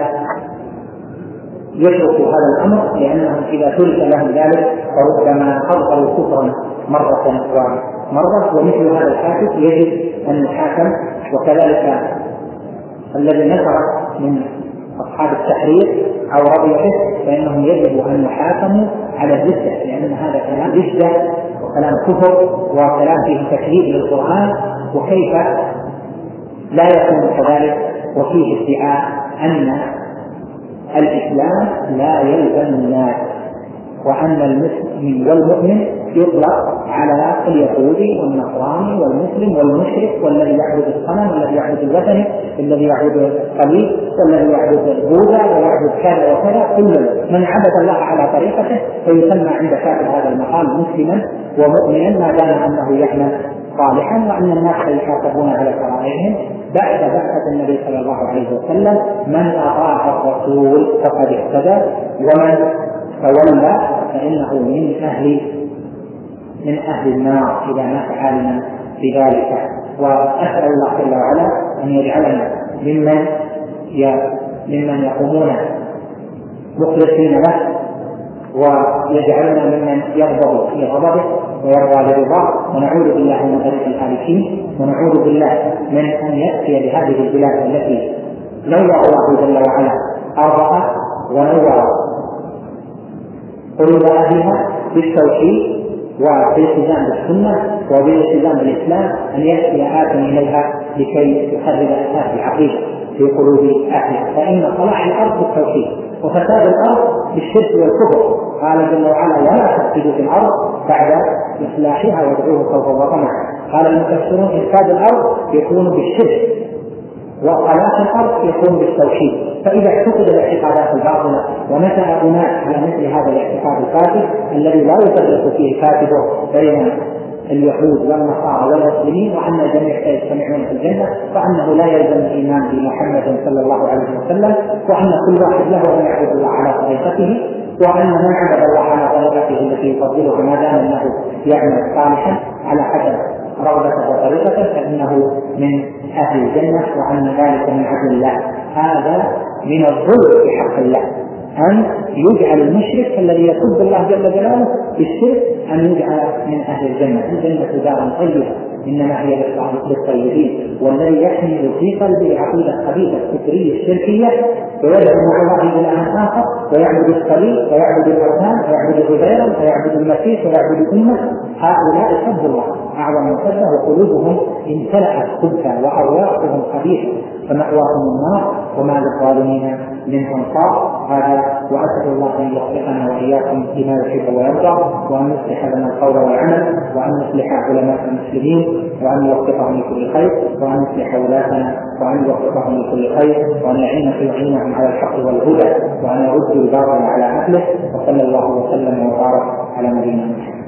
يتركوا هذا الأمر، لأنهم إذا ترك لهم ذلك فربما أظهروا كفرا مرة ومرة، ومثل هذا الحاكم يجب أن يحاكم. وكذلك الذي نشر من أصحاب التحرير أو رضي به فإنهم يجب أن يحاكموا على الردة، لأن هذا كلام ردة وكلام كفر وكلام فيه تكذيب للقرآن، وكيف لا يكون كذلك وفيه ادعاء أن الإسلام لا يلزم الناس، وأن المسلم والمؤمن يطلق على اليهودي والنصراني والمسلم والمشرك والذي يعبد الصنم والذي يعبد الوثن الذي يعبد الصليب والذي يعبد البوذا ويعبد كذا وكذا. كل من عبد الله على طريقته فيسمى عند كاتب هذا المقال مسلما ومؤمنا ما دام أنه يعمل صالحا، وأن الناس يحاسبون على شرائعهم بعد بعثة النبي صلى الله عليه وسلم. من أطاع الرسول فقد اهتدى، ومن تولى فإنه من أهل النار إذا مات عالما بذلك. وأسأل الله جل وعلا أن يجعلنا ممن يقومون مخلصين له، ويجعلنا ممن يغضب في غضبه ويرضى لرضاه، ونعوذ بالله من طريق الهالكين، ونعوذ بالله من أن يأتي بهذه البلاد التي نور الله جل وعلا أرضها ونور قلوب أهلها بالتوحيد وبالالتزام بالسنة وبالالتزام بالإسلام، أن يأتي آت إليها لكي يخرب أساس العقيدة في قلوب أهلها. فإن صلاح الأرض بالتوحيد وفساد الأرض بالشرك والكفر. قال جل وعلا ولا تفسدوا في الأرض بعد إصلاحها وادعوه خوفا وطمعا. قال المفسرون إفساد الأرض يكون بالشرك وصلاح الأرض يكون بالتوحيد. فإذا اعتقد الاعتقادات الباطلة ونشأ أناس على مثل هذا الاعتقاد الفاسد الذي لا يفرق فيه كاتبه بين اليهود والنصارى والمسلمين وأن الجميع سيجتمعون في الجنة، وأنه لا يلزم الإيمان بمحمد صلى الله عليه وسلم، وأن كل واحد له أن يعبد الله على طريقته، وأن من عبد الله على طريقته التي يفضله ما دام أنه يعمل صالحا على حسب رغبته وطريقته فإنه من أهل الجنة، وأن ذلك من عدل الله. هذا من الظلم في حق الله أن يجعل المشرك الذي يسب الله جل جلاله بالشرك أن يجعل من أهل الجنة. الجنة دار طيبة إنما هي للطيبين. والذي يحمل في قلبه عقيدة خبيثة الكفرية الشركية ويدعو مع الله إلها آخر ويعبد الصليب ويعبد الأوثان ويعبد الغير ويعبد المسيح ويعبد الأمة، هؤلاء سبوا الله أعظم سبه وقلوبهم امتلأت خبثا وأرواحهم خبيثة فمأواهم النار وما للظالمين من أنصار. هذا وأسأل الله أن يوفقنا وإياكم بما يحب ويرضى، وأن يصلح لنا القول والعمل، وأن يصلح علماء المسلمين، وأن يوفقهم لكل خير، وأن يصلح ولاتنا وأن يوفقهم لكل خير، وأن يعينهم على الحق والهدى، وأن يردوا الباطل على أهله. وصلى الله وسلم وبارك على نبينا محمد.